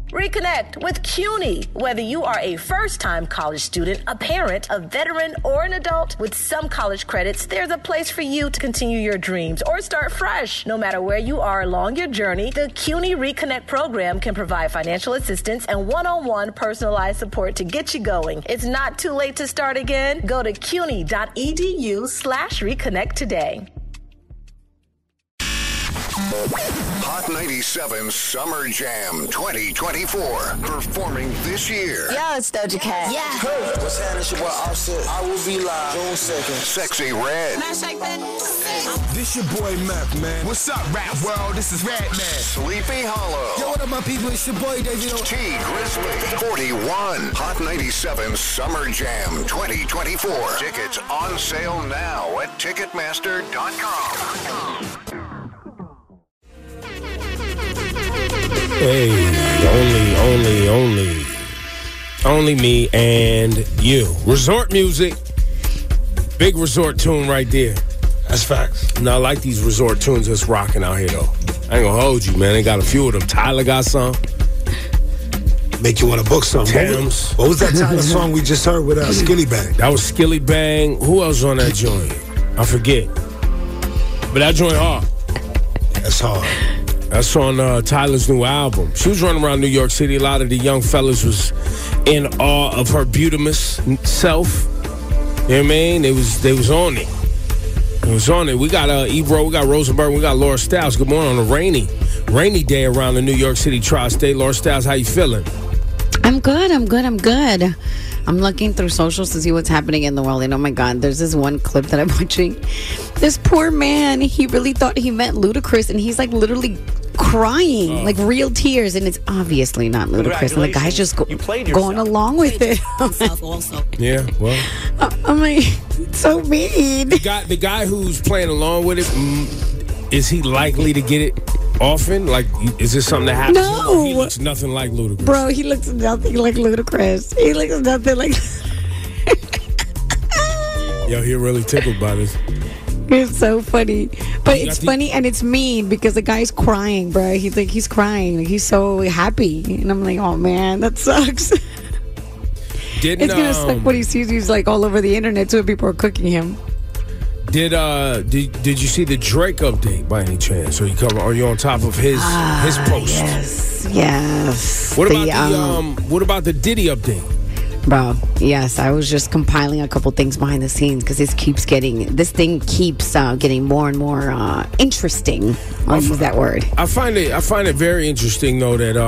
Reconnect with CUNY. Whether you are a first-time college student, a parent, a veteran, or an adult, with some college credits, there's a place for you to continue your dreams or start fresh. No matter where you are along your journey, the CUNY Reconnect program can provide financial assistance and one-on-one personalized support to get you going. It's not too late to start again. Go to cuny.edu/reconnect today. Hot 97 Summer Jam 2024. Performing this year. Yo, it's Doja Cat. Yeah. Hey, what's happening? It's your boy Offset. I will be live June 2nd. Sexy Red. This your boy Meth, man. What's up, rap world? This is Red Man. Sleepy Hollow. Yo, what up, my people? It's your boy David. T Grizzly. 41. Hot 97 Summer Jam 2024. Tickets on sale now at Ticketmaster.com. Hey, only me and you. Resort music. Big resort tune right there. That's facts. Now, I like these resort tunes that's rocking out here, though. I ain't gonna hold you, man. They got a few of them. Tyler got some. Make you want to book something. Thames. What was that Tyler song we just heard with Skilly Bang? That was Skilly Bang. Who else on that joint? I forget. But that joint hard. That's hard. That's on Tyler's new album. She was running around New York City. A lot of the young fellas was in awe of her beautimous self. You know what I mean? They was on it. It was on it. We got Ebro, we got Rosenberg, we got Laura Styles. Good morning on a rainy day around the New York City tri-state. Laura Styles, how you feeling? I'm good. I'm looking through socials to see what's happening in the world. And oh my God, there's this one clip that I'm watching. This poor man, he really thought he meant Ludacris, and he's like literally crying, like real tears, and it's obviously not Ludacris. And the guy's just going along with it. Yeah, well, I'm like, it's so mean. The guy who's playing along with it, is he likely to get it often? Like, is this something that happens? No. He looks nothing like Ludacris. Bro, he looks nothing like Ludacris. He looks nothing like... Yo, he really tickled by this. It's so funny. But it's funny and it's mean because the guy's crying, bro. He's crying. Like, he's so happy. And I'm like, oh, man, that sucks. It's going to suck when he sees he's like all over the internet too. People are cooking him. Did you see the Drake update by any chance? Are you on top of his post? Yes. What about the Diddy update? Bro, yes, I was just compiling a couple things behind the scenes because this thing keeps getting more and more interesting. I'll use that word. I find it very interesting though that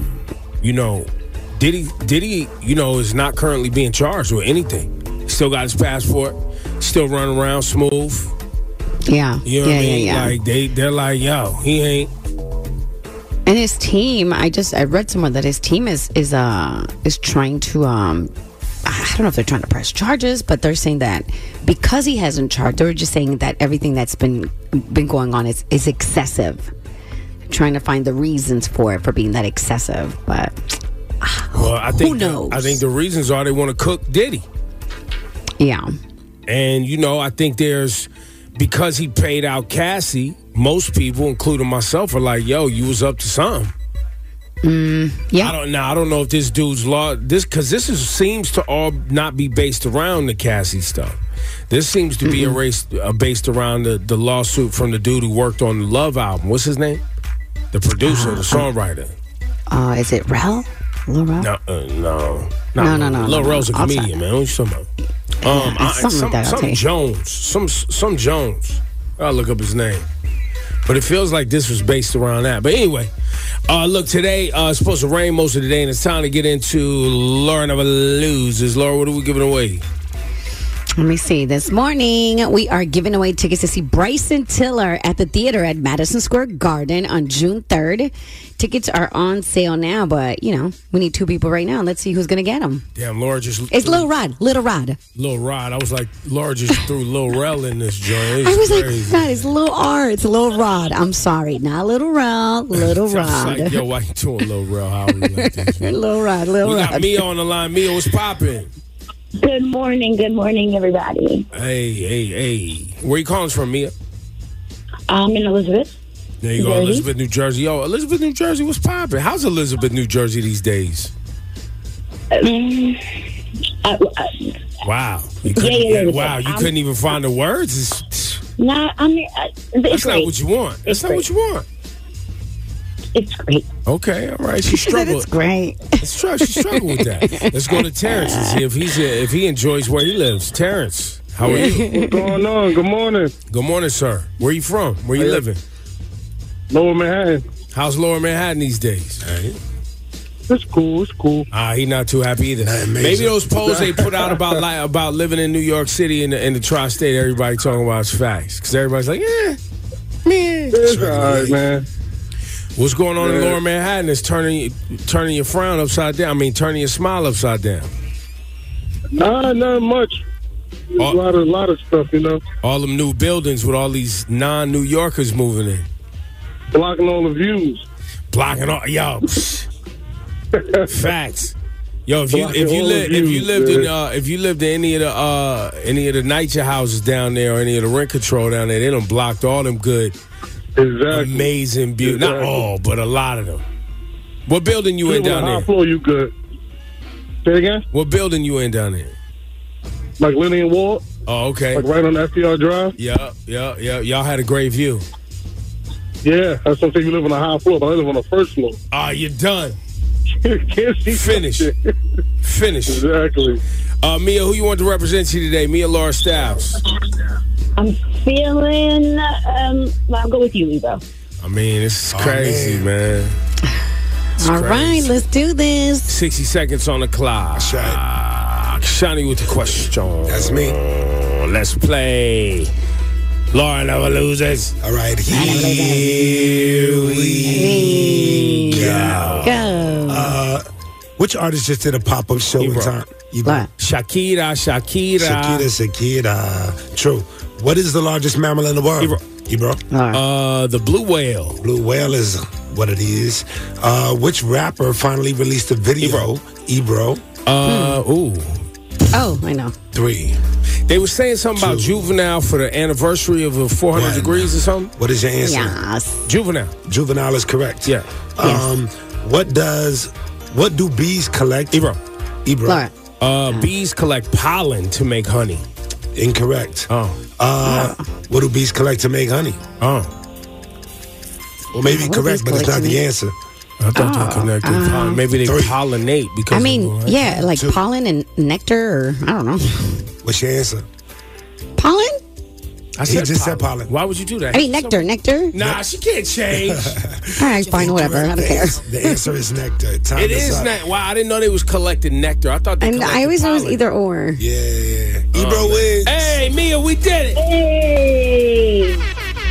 Diddy is not currently being charged with anything. Still got his passport. Still running around smooth. Yeah. You know what I mean? Yeah. Like they're like, yo, he ain't. And his team, I read somewhere that his team is trying to I don't know if they're trying to press charges, but they're saying that because he hasn't charged, they're just saying that everything that's been going on is excessive. Trying to find the reasons for being that excessive, but who knows? I think the reasons are they want to cook Diddy. Yeah. And, I think because he paid out Cassie, most people, including myself, are like, yo, you was up to something. Yeah. I don't know if this dude's law, because this seems to all not be based around the Cassie stuff. This seems to be based around the lawsuit from the dude who worked on the Love album. What's his name? The producer, the songwriter. Is it Rel? Lil Rel? No. Lil Rel's a comedian, man. What are you talking about? Some Jones. I'll look up his name. But it feels like this was based around that. But anyway, look, today it's supposed to rain most of the day, and it's time to get into Laura Never Loses. Laura, what are we giving away? Let me see. This morning, we are giving away tickets to see Bryson Tiller at the theater at Madison Square Garden on June 3rd. Tickets are on sale now, but, we need 2 people right now. Let's see who's going to get them. Damn, Laura just... It's Lil Rod. Lil Rod. I was like, Laura just threw Lil Rel in this joint. I was crazy. Like, God, it's Lil R. It's Lil Rod. I'm sorry. Not Little Rel. Little Rod. Like, yo, why you doing Lil Rel? How are you like this? Lil Rod. We got Mia on the line. Mia, what's popping? Good morning, everybody. Hey. Where you calling from, Mia? I'm in Elizabeth. There you go, Jersey. Elizabeth, New Jersey. Yo, Elizabeth, New Jersey, what's poppin'? How's Elizabeth, New Jersey these days? Wow. You couldn't, Elizabeth. wow, you couldn't even find the words? Nah, I mean, That's it's not great. what you want. That's not what you want. It's great. Okay, all right. She She said struggled. it's great. She struggled with that. Let's go to Terrence and see if he enjoys where he lives. Terrence, how are you? What's going on? Good morning. Good morning, sir. Where you from? Where you living? Lower Manhattan. How's Lower Manhattan these days? It's cool. It's cool. He not too happy either. Maybe those polls they put out about living in New York City in the tri-state, everybody talking about is facts. Because everybody's like, man. It's all right, man. What's going on in Lower Manhattan is turning your frown upside down. I mean, turning your smile upside down. Nah, not much. There's a lot of stuff, you know. All them new buildings with all these non-New Yorkers moving in. Blocking all the views. Blocking all, yo. Facts. Yo, if you lived in any of the NYCHA houses down there or any of the rent control down there, they done blocked all them good, amazing, beautiful. Not all, but a lot of them. What building you in down there? High floor, you good. Say again? What building you in down there? Like Lillian Ward. Oh, okay. Like right on FDR Drive. Yeah. Y'all had a great view. Yeah, that's something you live on a high floor, but I live on the first floor. You're done. Can't see Finish. Exactly. Mia, who you want to represent you today? Mia Laura Styles. I'm feeling. I'll go with you, Ebro. I mean, this is crazy, man. It's All right, crazy. let's do this. 60 seconds on the clock. That's right. Shiny with the question. That's me. Let's play. Laura never loses. All right, here we go. Go. Which artist just did a pop-up show in Ebro. time? What? Shakira. Shakira. True. What is the largest mammal in the world? Ebro. The blue whale. Blue whale is what it is. Which rapper finally released a video? Ebro. Ooh. Oh, I know. 3. They were saying something about Juvenile for the anniversary of 400 One. degrees or something. What is your answer? Yes. Juvenile. Juvenile is correct. Yeah. What do bees collect? Ebro. Laura. Bees collect pollen to make honey. Incorrect. Oh. What do bees collect to make honey? Oh. Well, maybe What do correct, bees but it's not collect to the make- answer. I thought they connected pollen. Maybe they 3. pollinate because I mean, of, yeah, like 2. pollen and nectar, or I don't know. What's your answer? Pollen? I He just said pollen. Why would you do that? I mean, nectar. Nah, she can't change. All right, fine, whatever. I don't care. The answer is nectar. Time It is is up. nectar. Wow, I didn't know they was collecting nectar. I thought they And collected I always thought it was pollen. either or. Yeah. Ebro wins. Hey, Mia, we did it. Hey.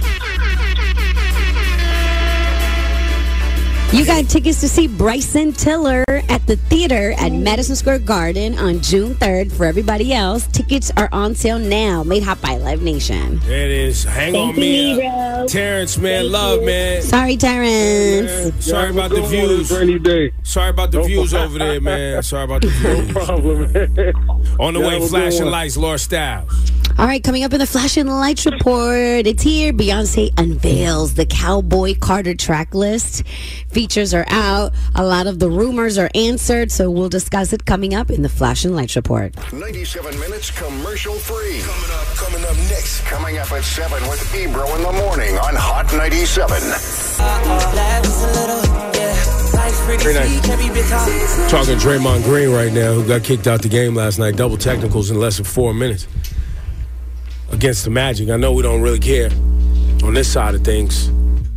You got tickets to see Bryson Tiller at the theater at Madison Square Garden on June 3rd. For everybody else, tickets are on sale now. Made hot by Live Nation. There it is. Hang on, Thank you, Mia. Ebro. Terrence, man, Thank love, you. man. Sorry, Terrence. Sorry about the views. Rainy day. Sorry about the views over there, man. Sorry about the views. Problem, man. On the Yeah, way, have a good flashing one. lights, Laura Styles. All right, coming up in the Flash and Lights report, it's here. Beyonce unveils the Cowboy Carter track list. Features are out. A lot of the rumors are answered, so we'll discuss it coming up in the Flash and Lights report. 97 minutes commercial free. Coming up next. Coming up at 7 with Ebro in the morning on Hot 97. Very nice. Talking Draymond Green right now, who got kicked out the game last night. Double technicals in less than 4 minutes against the Magic. I know we don't really care on this side of things.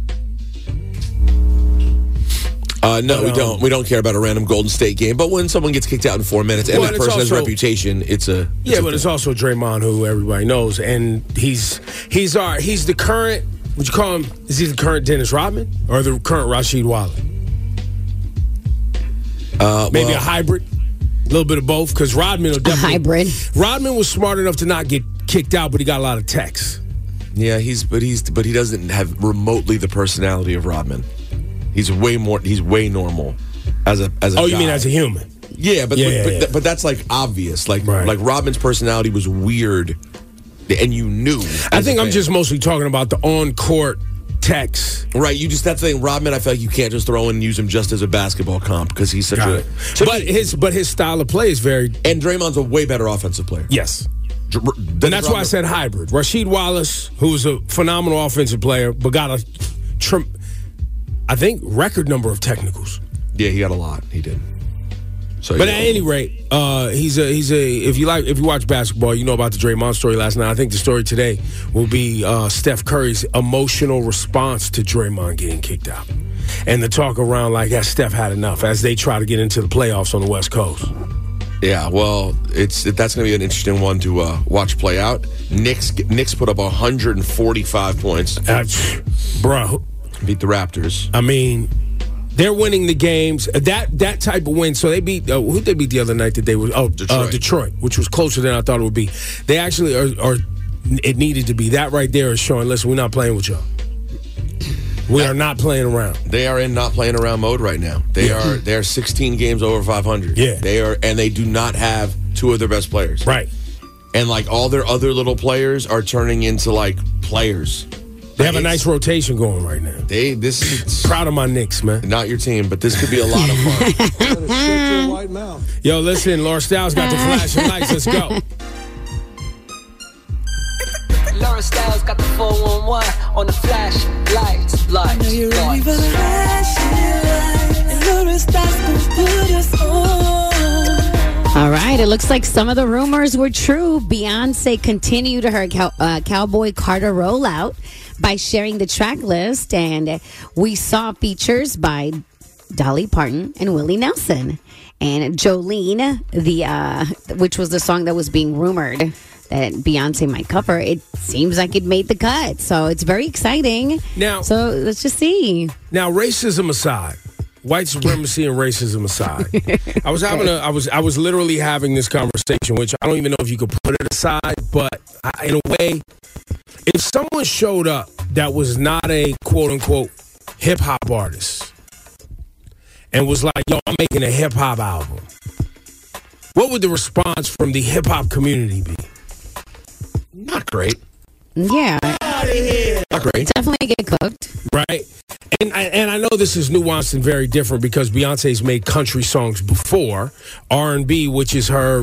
No, we don't. We don't care about a random Golden State game. But when someone gets kicked out in 4 minutes and Well, that it's person has a also- reputation, it's a It's also Draymond, who everybody knows, and he's the current. Would you call him? Is he the current Dennis Rodman or the current Rasheed Wallace? Maybe a hybrid, a little bit of both. Because Rodman will A definitely hybrid. Rodman was smart enough to not get kicked out, but he got a lot of texts. Yeah, but he doesn't have remotely the personality of Rodman. He's way normal as a Oh, you guy. mean as a human? Yeah, but Yeah. but that's like obvious. Like Right. like Rodman's personality was weird, and you knew. I as a think I'm fan. just mostly talking about the on-court Tex. Right, that's the thing. Rodman, I feel like you can't just throw in and use him just as a basketball comp because he's such a. But his style of play is very. And Draymond's a way better offensive player. Yes. And that's why I said hybrid. Rasheed Wallace, who was a phenomenal offensive player, but got a, I think, record number of technicals. Yeah, he got a lot. He did. So, but at any rate, he's a. If you watch basketball, you know about the Draymond story last night. I think the story today will be Steph Curry's emotional response to Draymond getting kicked out, and the talk around like, has Steph had enough as they try to get into the playoffs on the West Coast. Yeah, well, that's going to be an interesting one to watch play out. Knicks put up 145 points, bro. Beat the Raptors. I mean. They're winning the games. That type of win. So they beat who they beat the other night that they were Detroit, which was closer than I thought it would be. They actually are. It needed to be. That right there is showing. Listen, we're not playing with y'all. We are not playing around. They are in not playing around mode right now. They are 16 games over 500. Yeah, they are, and they do not have two of their best players. Right, and like all their other little players are turning into like players. They have a nice rotation going right now. Proud of my Knicks, man. Not your team, but this could be a lot of fun. Yo, listen, Laura Styles got the flashing lights. Let's go. Laura Styles got the 411 on the flash lights. I know you're ready for the flashing lights, and Laura Styles gon' put us on. All right, it looks like some of the rumors were true. Beyonce continued her Cowboy Carter rollout by sharing the track list, and we saw features by Dolly Parton and Willie Nelson. And Jolene, which was the song that was being rumored that Beyonce might cover, it seems like it made the cut. So it's very exciting. Now, so let's just see. Now, racism aside, white supremacy and racism aside, I was literally having this conversation, which I don't even know if you could put it aside, but in a way, if someone showed up that was not a quote-unquote hip-hop artist and was like, yo, I'm making a hip-hop album, what would the response from the hip-hop community be? Not great. Yeah. Not great. Definitely get cooked. Right? And I know this is nuanced and very different because Beyonce's made country songs before. R&B, which is her,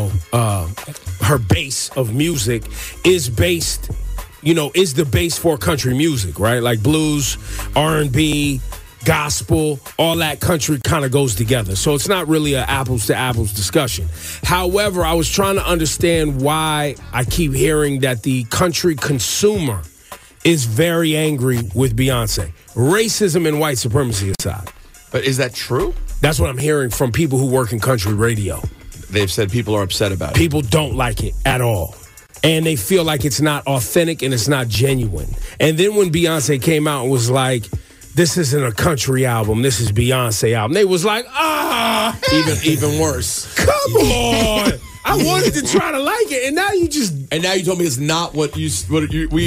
her base of music, is based... is the base for country music, right? Like blues, R&B, gospel, all that country kind of goes together. So it's not really an apples to apples discussion. However, I was trying to understand why I keep hearing that the country consumer is very angry with Beyonce. Racism and white supremacy aside. But is that true? That's what I'm hearing from people who work in country radio. They've said people are upset about it. People don't like it at all. And they feel like it's not authentic and it's not genuine. And then when Beyonce came out and was like, this isn't a country album, this is Beyonce album, they was like, even worse. Come on. I wanted to try to like it, and now you told me it's not what you thought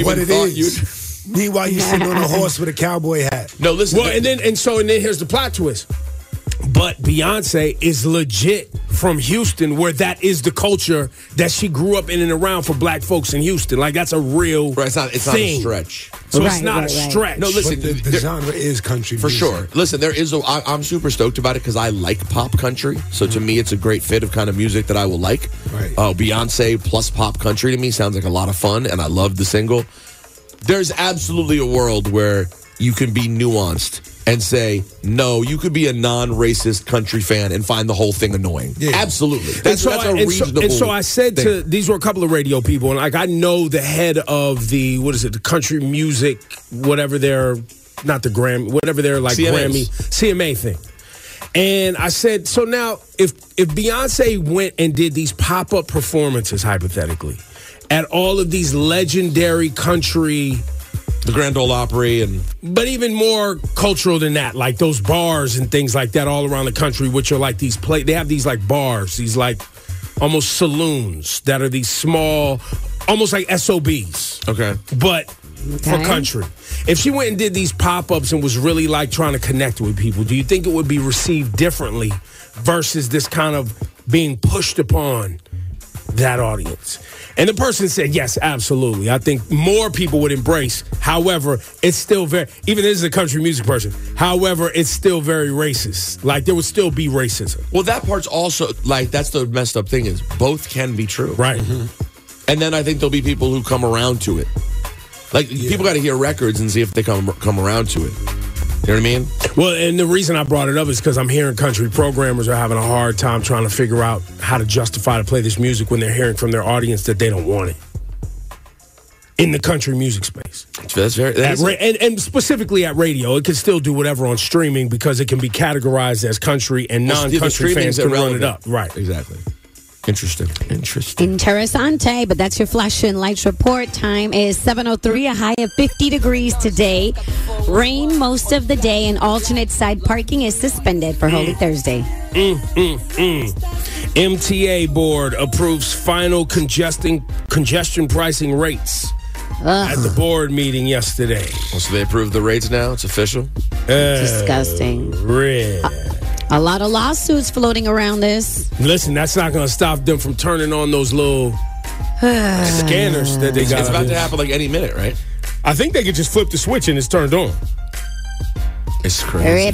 is. Meanwhile, you're sitting on a horse with a cowboy hat. No, listen. Well, and then here's the plot twist. But Beyonce is legit from Houston, where that is the culture that she grew up in and around for black folks in Houston. Like, that's a real It's not a stretch. So it's not a stretch. No, listen. But the genre is country for music. sure. Listen, I'm super stoked about it because I like pop country. So to me, it's a great fit of kind of music that I will like. Right. Beyonce plus pop country to me sounds like a lot of fun, and I love the single. There's absolutely a world where you can be nuanced and say, no, you could be a non-racist country fan and find the whole thing annoying. Yeah. Absolutely. That's a reasonable And so I said thing. These were a couple of radio people, and like I know the head of the country music, whatever they're, not the Grammy, whatever they're like CMAs. CMA thing. And I said, so now if Beyonce went and did these pop-up performances, hypothetically, at all of these legendary country... The Grand Ole Opry but even more cultural than that, like those bars and things like that all around the country, which are like these they have these like bars, these like almost saloons that are these small, almost like SOBs. Okay. But for country. If she went and did these pop-ups and was really like trying to connect with people, do you think it would be received differently versus this kind of being pushed upon that audience? And the person said, yes, absolutely. I think more people would embrace. However, it's still even this is a country music person. However, it's still very racist. Like, there would still be racism. Well, that part's also, like, that's the messed up thing is both can be true. Right. Mm-hmm. And then I think there'll be people who come around to it. Like, people got to hear records and see if they come around to it. You know what I mean? Well, and the reason I brought it up is because I'm hearing country programmers are having a hard time trying to figure out how to justify to play this music when they're hearing from their audience that they don't want it in the country music space. And specifically at radio. It can still do whatever on streaming because it can be categorized as country and non-country fans can run it up. Right. Exactly. Interesting. Interessante, but that's your flash and lights report. Time is 7:03, a high of 50 degrees today. Rain most of the day, and alternate side parking is suspended for Holy Thursday. MTA board approves final congestion pricing rates at the board meeting yesterday. So they approved the rates now? It's official? Disgusting. A lot of lawsuits floating around this. Listen, that's not going to stop them from turning on those little scanners that they got. It's about to happen like any minute, right? I think they could just flip the switch and it's turned on. It's crazy.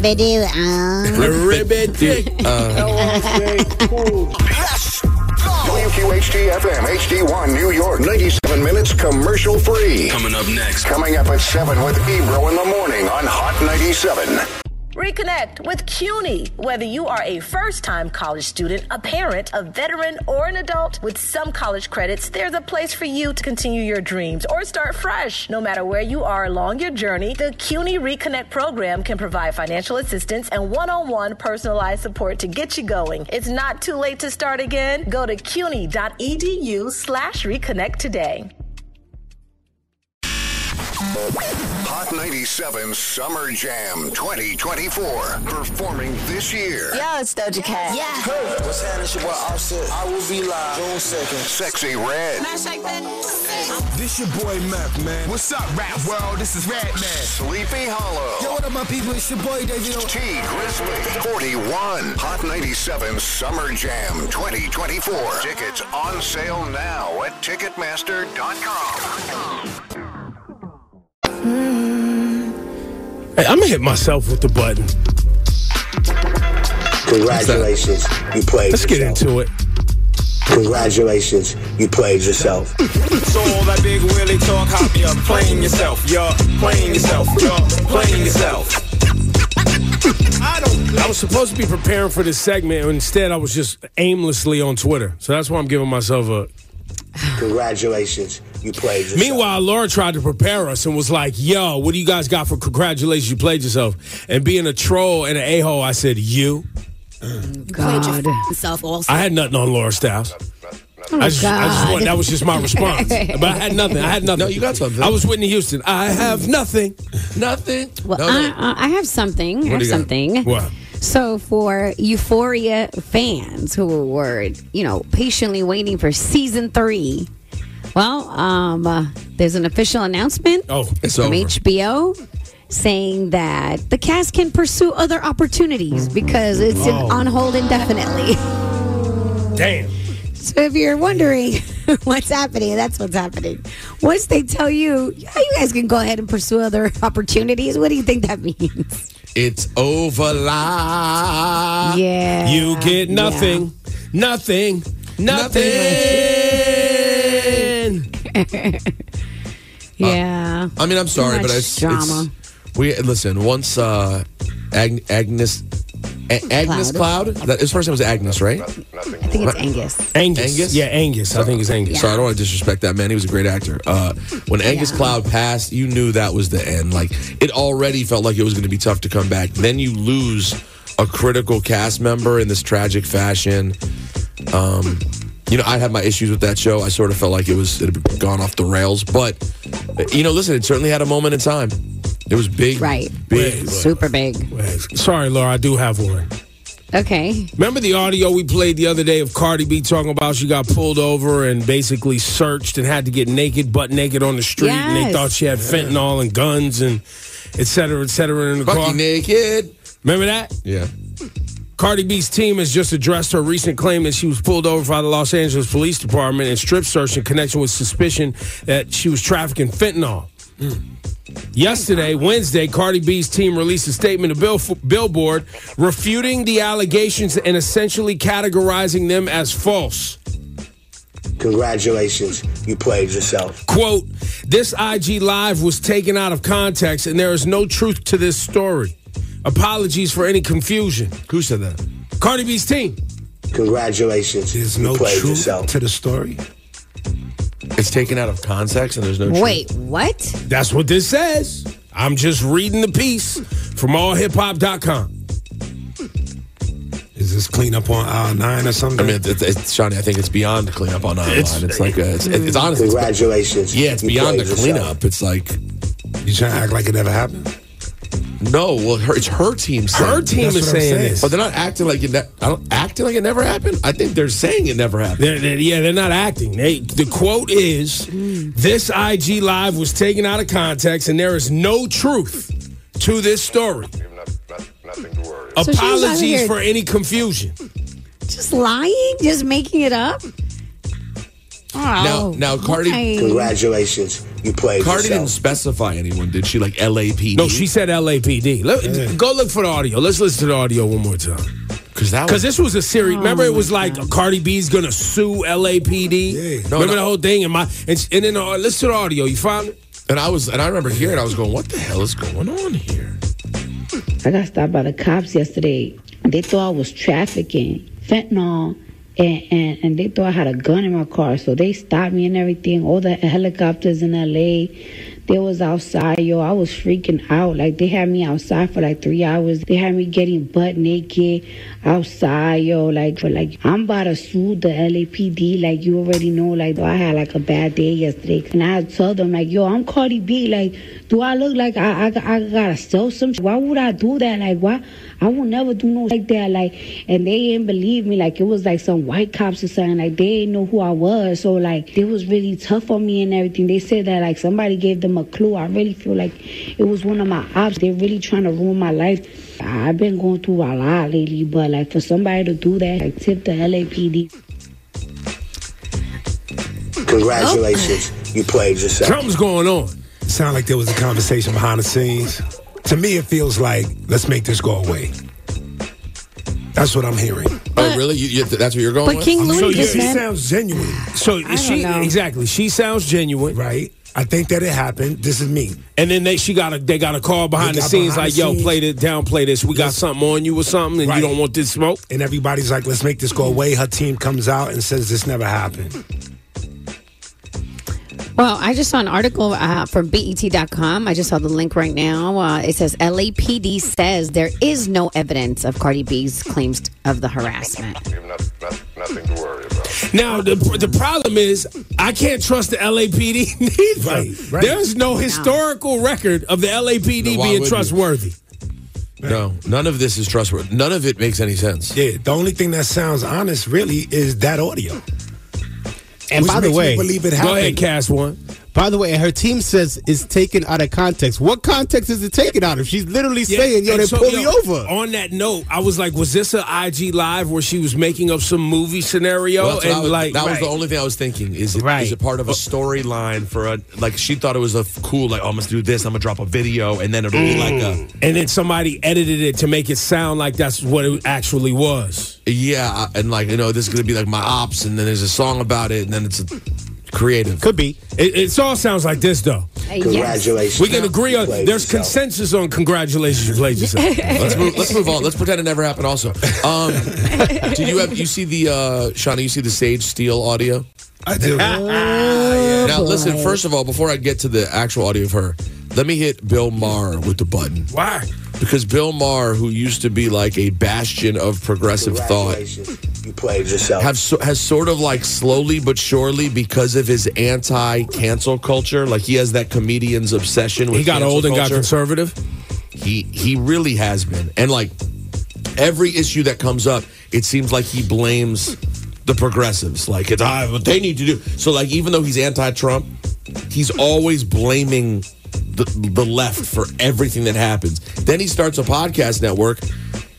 WQHT FM HD1 New York, 97 minutes commercial free. Coming up next. Coming up at 7 with Ebro in the morning on Hot 97. Reconnect with CUNY. Whether you are a first-time college student, a parent, a veteran, or an adult, with some college credits, there's a place for you to continue your dreams or start fresh. No matter where you are along your journey, the CUNY Reconnect program can provide financial assistance and one-on-one personalized support to get you going. It's not too late to start again. Go to cuny.edu/reconnect today. Hot 97 Summer Jam 2024. Performing this year. Yo, it's Doja Cat. Yeah. Hey, what's happening? It's your boy Offset. I will be live June 2nd. Sexy Red. This your boy Mac, man. What's up, rap world? This is Red Man. Sleepy Hollow. Yo, what up, my people? It's your boy David. T Grizzly. 41. Hot 97 Summer Jam 2024. Tickets on sale now at Ticketmaster.com. Hey, I'm going to hit myself with the button. Congratulations, you played Let's yourself. get into it. Congratulations, you played yourself. So all that big Willie talk, hop you up, playing yourself, you're playing yourself, you're playing yourself. I was supposed to be preparing for this segment, and instead I was just aimlessly on Twitter. So that's why I'm giving myself a... Congratulations, you played yourself. Meanwhile, Laura tried to prepare us and was like, yo, what do you guys got for congratulations, you played yourself? And being a troll and an a-hole, I said, you? God. Yourself also. I had nothing on Laura Styles. That was just my response. But I had nothing. No, you got something. I was Whitney Houston. I have nothing. Nothing? Well, I have something. What? So for Euphoria fans who were, patiently waiting for season 3, well, there's an official announcement from HBO saying that the cast can pursue other opportunities because it's on hold indefinitely. Damn. So if you're wondering what's happening, that's what's happening. Once they tell you, you guys can go ahead and pursue other opportunities, what do you think that means? It's over live. Yeah. You get nothing. Yeah. Nothing. Yeah. I mean, I'm sorry, but it's drama. Listen, once Agnes Cloud. His first name was Agnes, right? I think it's Angus. Angus? Yeah, Angus. I think it's Angus. Yeah. Sorry, I don't want to disrespect that man. He was a great actor. When Angus Cloud passed, you knew that was the end. Like, it already felt like it was going to be tough to come back. Then you lose a critical cast member in this tragic fashion. I had my issues with that show. I sort of felt like it had gone off the rails. But, listen, it certainly had a moment in time. It was big. Right. Big. Super big. Sorry, Laura, I do have one. Okay. Remember the audio we played the other day of Cardi B talking about she got pulled over and basically searched and had to get butt naked on the street, and they thought she had fentanyl and guns and et cetera in the car? Naked. Remember that? Yeah. Cardi B's team has just addressed her recent claim that she was pulled over by the Los Angeles Police Department and strip searched in connection with suspicion that she was trafficking fentanyl. Yesterday, Wednesday, Cardi B's team released a statement to Billboard refuting the allegations and essentially categorizing them as false. Congratulations, you played yourself. Quote, this IG Live was taken out of context and there is no truth to this story. Apologies for any confusion. Who said that? Cardi B's team. Congratulations, There's you no played truth yourself. to the story. It's taken out of context and there's no truth. Wait, what? That's what this says. I'm just reading the piece from allhiphop.com. Is this cleanup on aisle 9 or something? I mean, it's Shawnee, I think it's beyond cleanup on aisle 9. It's like, it's honestly. Congratulations. Yeah, it's you beyond the played cleanup. yourself. It's like. You trying to act like it never happened? No, well, it's her team saying Her team is saying this. But they're not acting like acting like it never happened. I think they're saying it never happened. They're not acting. The quote is, this IG Live was taken out of context and there is no truth to this story. Nothing to worry So she's out Apologies here- for any confusion. Just lying? Just making it up? Oh, Now, Cardi. okay. Congratulations, you played Cardi didn't yourself. specify anyone, did she? Like LAPD? No, she said LAPD. Go look for the audio. Let's listen to the audio one more time. Because this was a series. Remember, it was like Cardi B's gonna sue LAPD. Yeah. Remember the whole thing? And then listen to the audio. You found it? And I remember hearing. I was going, "What the hell is going on here?" I got stopped by the cops yesterday. They thought I was trafficking fentanyl, and they thought I had a gun in my car. So they stopped me and everything. All the helicopters in LA, they was outside, yo. I was freaking out. Like, they had me outside for like 3 hours. They had me getting butt naked outside, yo. Like, I'm about to sue the LAPD. Like, you already know, like, I had like a bad day yesterday. And I had to tell them, like, yo, I'm Cardi B. Like, do I look like I gotta sell some shit? Why would I do that? Like, why? I will never do no like that. Like, and they didn't believe me. Like, it was like some white cops or something. Like, they didn't know who I was. So, like, it was really tough on me and everything. They said that, like, somebody gave them a clue. I really feel like it was one of my ops. They're really trying to ruin my life. I've been going through a lot lately, but, like, for somebody to do that, like, tip the LAPD. Congratulations, you played yourself. Something's going on. Sound like there was a conversation behind the scenes. To me, it feels like, let's make this go away. That's what I'm hearing. Oh, really? That's what you're going But with? King Louis So just she said, sounds genuine. So she know. exactly. She sounds genuine, Right? I think that it happened. This is me. and then they got a call behind They the got scenes behind like, the yo, scenes. play this, downplay this. We got something on you or something, and Right. you don't want this smoke. And everybody's like, let's make this go away. Her team comes out and says this never happened. well, I just saw an article from BET.com. I just saw the link right now. It says LAPD says there is no evidence of Cardi B's claims of the harassment. Nothing to worry about. Now the problem is I can't trust the LAPD neither. Right. There's no historical record of the LAPD Why being would you? trustworthy. No, none of this is trustworthy. None of it makes any sense. Yeah, the only thing that sounds honest really is that audio. And Which by the makes me way, believe it Go happened. ahead, Cast One. by the way, her team says it's taken out of context. What context is it taken out of? She's literally saying, yo, and they so, pulled me over. On that note, I was like, was this an IG Live where she was making up some movie scenario? Well, that's what I and was- like that was right. the only thing I was thinking. Is it part of a storyline for a, like, she thought it was a cool, like, oh, I'm going to do this, I'm going to drop a video, and then it'll be like a... And then somebody edited it to make it sound like that's what it actually was. Yeah, and like, you know, this is going to be like my ops, and then there's a song about it, and then it's creative. Could be. It all sounds like this, though. Congratulations. We can agree on, You played there's yourself. consensus on congratulations, you played yourself. Let's move on. Let's pretend it never happened also. Did you see the, Shawnee, you see the Sage Steele audio? I do. Now, listen, first of all, before I get to the actual audio of her, let me hit Bill Maher with the button. Why? Because Bill Maher, who used to be like a bastion of progressive thought, You played yourself. has sort of like slowly but surely, because of his anti-cancel culture, like he has that comedian's obsession with He got cancel old and got culture. conservative? He really has been. And like every issue that comes up, it seems like he blames the progressives. Like, it's what they need to do. So like, even though he's anti-Trump, he's always blaming the left for everything that happens. Then he starts a podcast network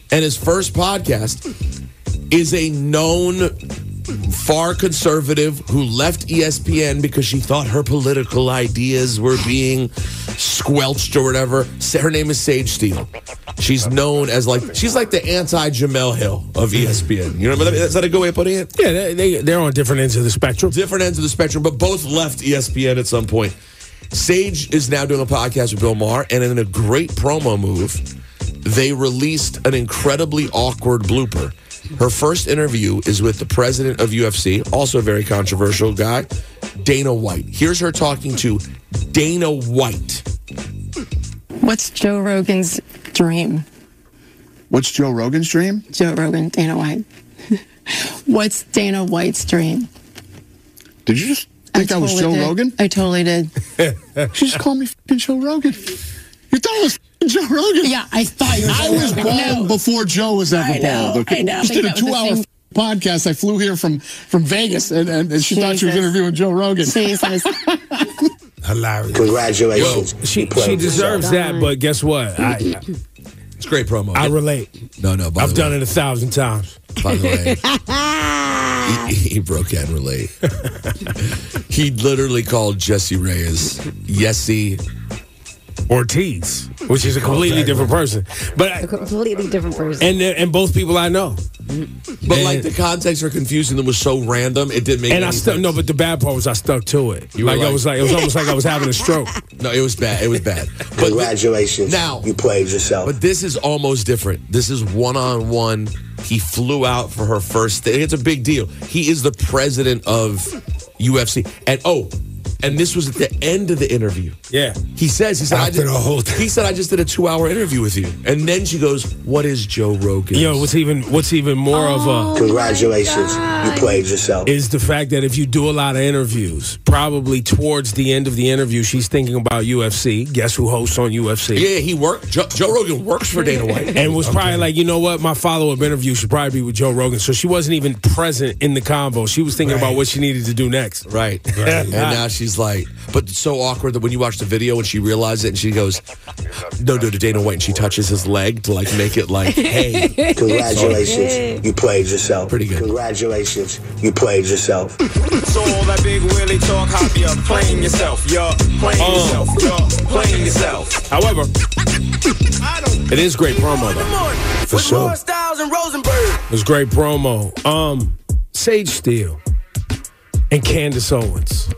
And his first podcast is a known far conservative who left ESPN because she thought her political ideas were being squelched or whatever. Her name is Sage Steele. She's known as she's like the anti-Jamel Hill of ESPN. You know what I mean? Is that a good way of putting it? Yeah, they're on different ends of the spectrum. Different ends of the spectrum, but both left ESPN at some point. Sage is now doing a podcast with Bill Maher, and in a great promo move, they released an incredibly awkward blooper. Her first interview is with the president of UFC, also a very controversial guy, Dana White. Here's her talking to Dana White. What's Joe Rogan's dream? What's Joe Rogan's dream? Joe Rogan, Dana White. What's Dana White's dream? Did you just think I was Joe Rogan? I totally did. She just called me f***ing Joe Rogan. You thought I was f***ing Joe Rogan? Yeah, I thought you were I was bald before Joe was ever bald. Okay? I know. Just did a 2-hour podcast. I flew here from Vegas, and she thought she was interviewing Joe Rogan. Jesus. Hilarious. Congratulations. She deserves that, but guess what? It's great promo. I relate. No, I've done it 1,000 times. By the way, he broke and relate. He literally called Jesse Reyes Yessie Ortiz, which is a completely different person. But A completely different person. and both people I know. But like the context for confusing them was so random, it didn't make And any I stuck. sense. No, but the bad part was I stuck to it. You were It was almost like I was having a stroke. No, it was bad. It was bad. But Congratulations. now You played yourself. But this is almost different. This is one-on-one. He flew out for her first thing. It's a big deal. He is the president of UFC. And this was at the end of the interview. Yeah. He said, After the whole thing. He said, I just did a 2-hour interview with you. And then she goes, what is Joe Rogan? Yo, what's even more of a Congratulations. You played yourself. is the fact that if you do a lot of interviews, probably towards the end of the interview, she's thinking about UFC. Guess who hosts on UFC? Yeah, he worked. Joe Rogan works for Dana White. And was probably like, you know what? My follow-up interview should probably be with Joe Rogan. So she wasn't even present in the convo. She was thinking about what she needed to do next. Right. And now she's like, but it's so awkward that when you watch the video and she realizes it and she goes, no, to Dana White, and she touches his leg to like make it like, hey. Congratulations. You played yourself. Pretty good. Congratulations. You played yourself. So all that big Willie talk, hop you up, playing yourself, you're playing yourself, you're playing yourself. However, it is great promo though. For sure. Styles and Rosenberg. It was great promo. Sage Steele and Candace Owens.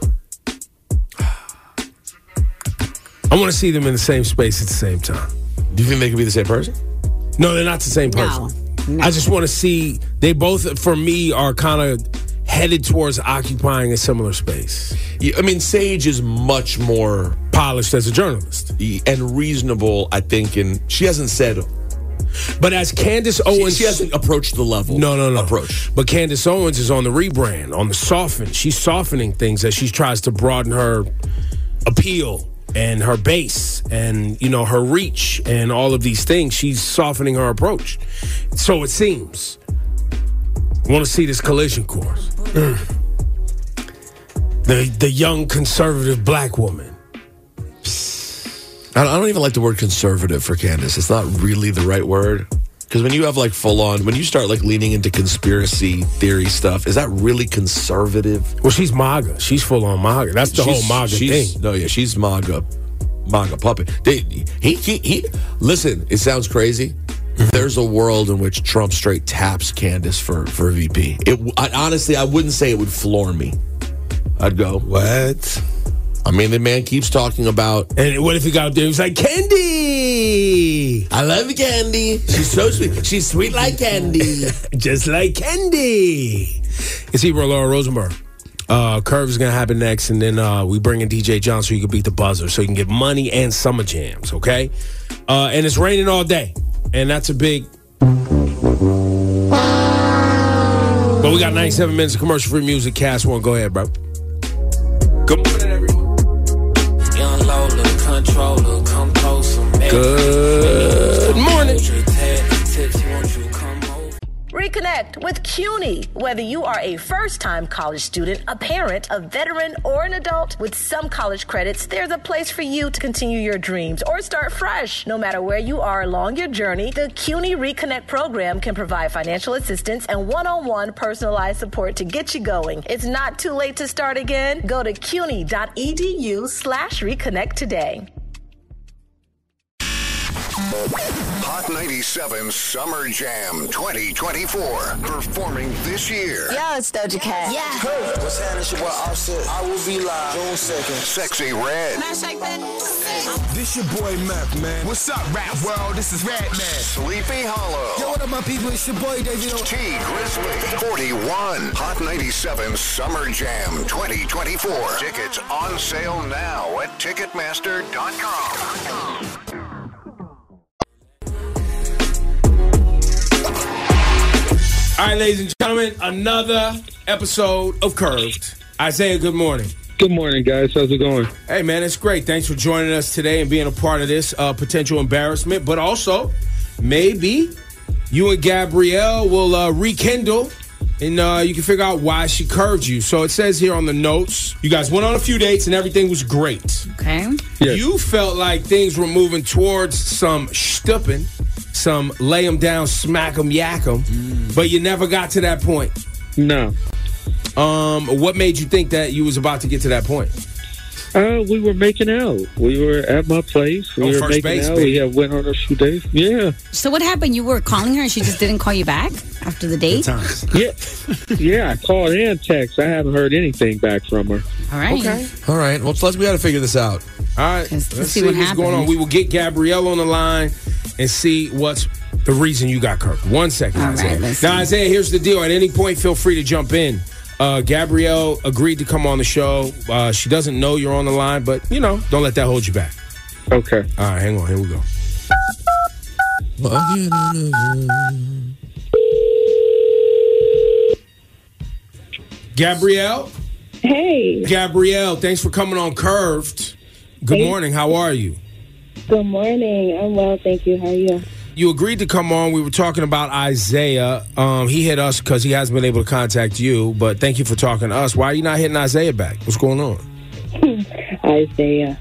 I want to see them in the same space at the same time. Do you think they could be the same person? No, they're not the same person. No. I just want to see, they both, for me, are kind of headed towards occupying a similar space. Yeah, I mean, Sage is much more polished as a journalist. And reasonable, I think, and she hasn't said. But as Candace Owens... She hasn't approached the level. No. Approach. But Candace Owens is on the rebrand, on the soften. She's softening things as she tries to broaden her appeal and her base and, you know, her reach and all of these things. She's softening her approach. So it seems. I want to see this collision course. The young conservative black woman. I don't even like the word conservative for Candace. It's not really the right word. Because when you have like full on, when you start like leaning into conspiracy theory stuff, is that really conservative? Well, she's MAGA. She's full on MAGA. That's the whole MAGA thing. No, yeah, she's MAGA puppet. Listen, it sounds crazy. There's a world in which Trump straight taps Candace for VP. Honestly, I wouldn't say it would floor me. I'd go, what? I mean, the man keeps talking about... And what if he got up there and was like, Candy! I love Candy. She's so sweet. She's sweet like candy. Just like candy. It's Ebro, Laura Rosenberg. Curve is going to happen next, and then we bring in DJ John so you can beat the buzzer, so you can get money and summer jams, okay? And it's raining all day, and that's a big... But we got 97 minutes of commercial-free music. Cass One, go ahead, bro. Good morning, everyone. Young Lola, controller, come closer. Good morning. Reconnect with CUNY. Whether you are a first-time college student, a parent, a veteran, or an adult, with some college credits, there's a place for you to continue your dreams or start fresh. No matter where you are along your journey, the CUNY Reconnect program can provide financial assistance and one-on-one personalized support to get you going. It's not too late to start again. Go to cuny.edu/reconnect today. Hot 97 Summer Jam 2024. Performing this year. Yo, it's Doja Cat. Yeah. Hey, what's happening? It's your boy Offset. I will be live June 2nd. Sexy Red. This your boy Meth, man. What's up, rap world? This is Red Man. Sleepy Hollow. Yo, what up, my people? It's your boy David. T Grizzly. 41. Hot 97 Summer Jam 2024. Tickets on sale now at Ticketmaster.com. All right, ladies and gentlemen, another episode of Curved. Isaiah, good morning. Good morning, guys. How's it going? Hey, man, it's great. Thanks for joining us today and being a part of this potential embarrassment. But also, maybe you and Gabrielle will rekindle and you can figure out why she curved you. So it says here on the notes, you guys went on a few dates and everything was great. Okay. Yes. You felt like things were moving towards some stupping, some lay them down, smack them, yak them, but you never got to that point. No. What made you think that you was about to get to that point? We were making out. We were at my place. We were first making base, out. baby. We went on a few dates. Yeah. So what happened? You were calling her and she just didn't call you back after the date? Yeah. Yeah, I called and text. I haven't heard anything back from her. All right. Okay. All right. Well, we got to figure this out. All right. Let's Let's see see what what's going on. happens. We will get Gabrielle on the line and see what's the reason you got curved. 1 second, All Isaiah. right, let's Now, see. Isaiah, here's the deal. At any point, feel free to jump in. Gabrielle agreed to come on the show. She doesn't know you're on the line, but, don't let that hold you back. Okay. All right, hang on. Here we go. Gabrielle? Hey. Gabrielle, thanks for coming on Curved. Good morning. How are you? Good morning. I'm well, thank you. How are you? You agreed to come on. We were talking about Isaiah. He hit us because he hasn't been able to contact you, but thank you for talking to us. Why are you not hitting Isaiah back? What's going on? Isaiah.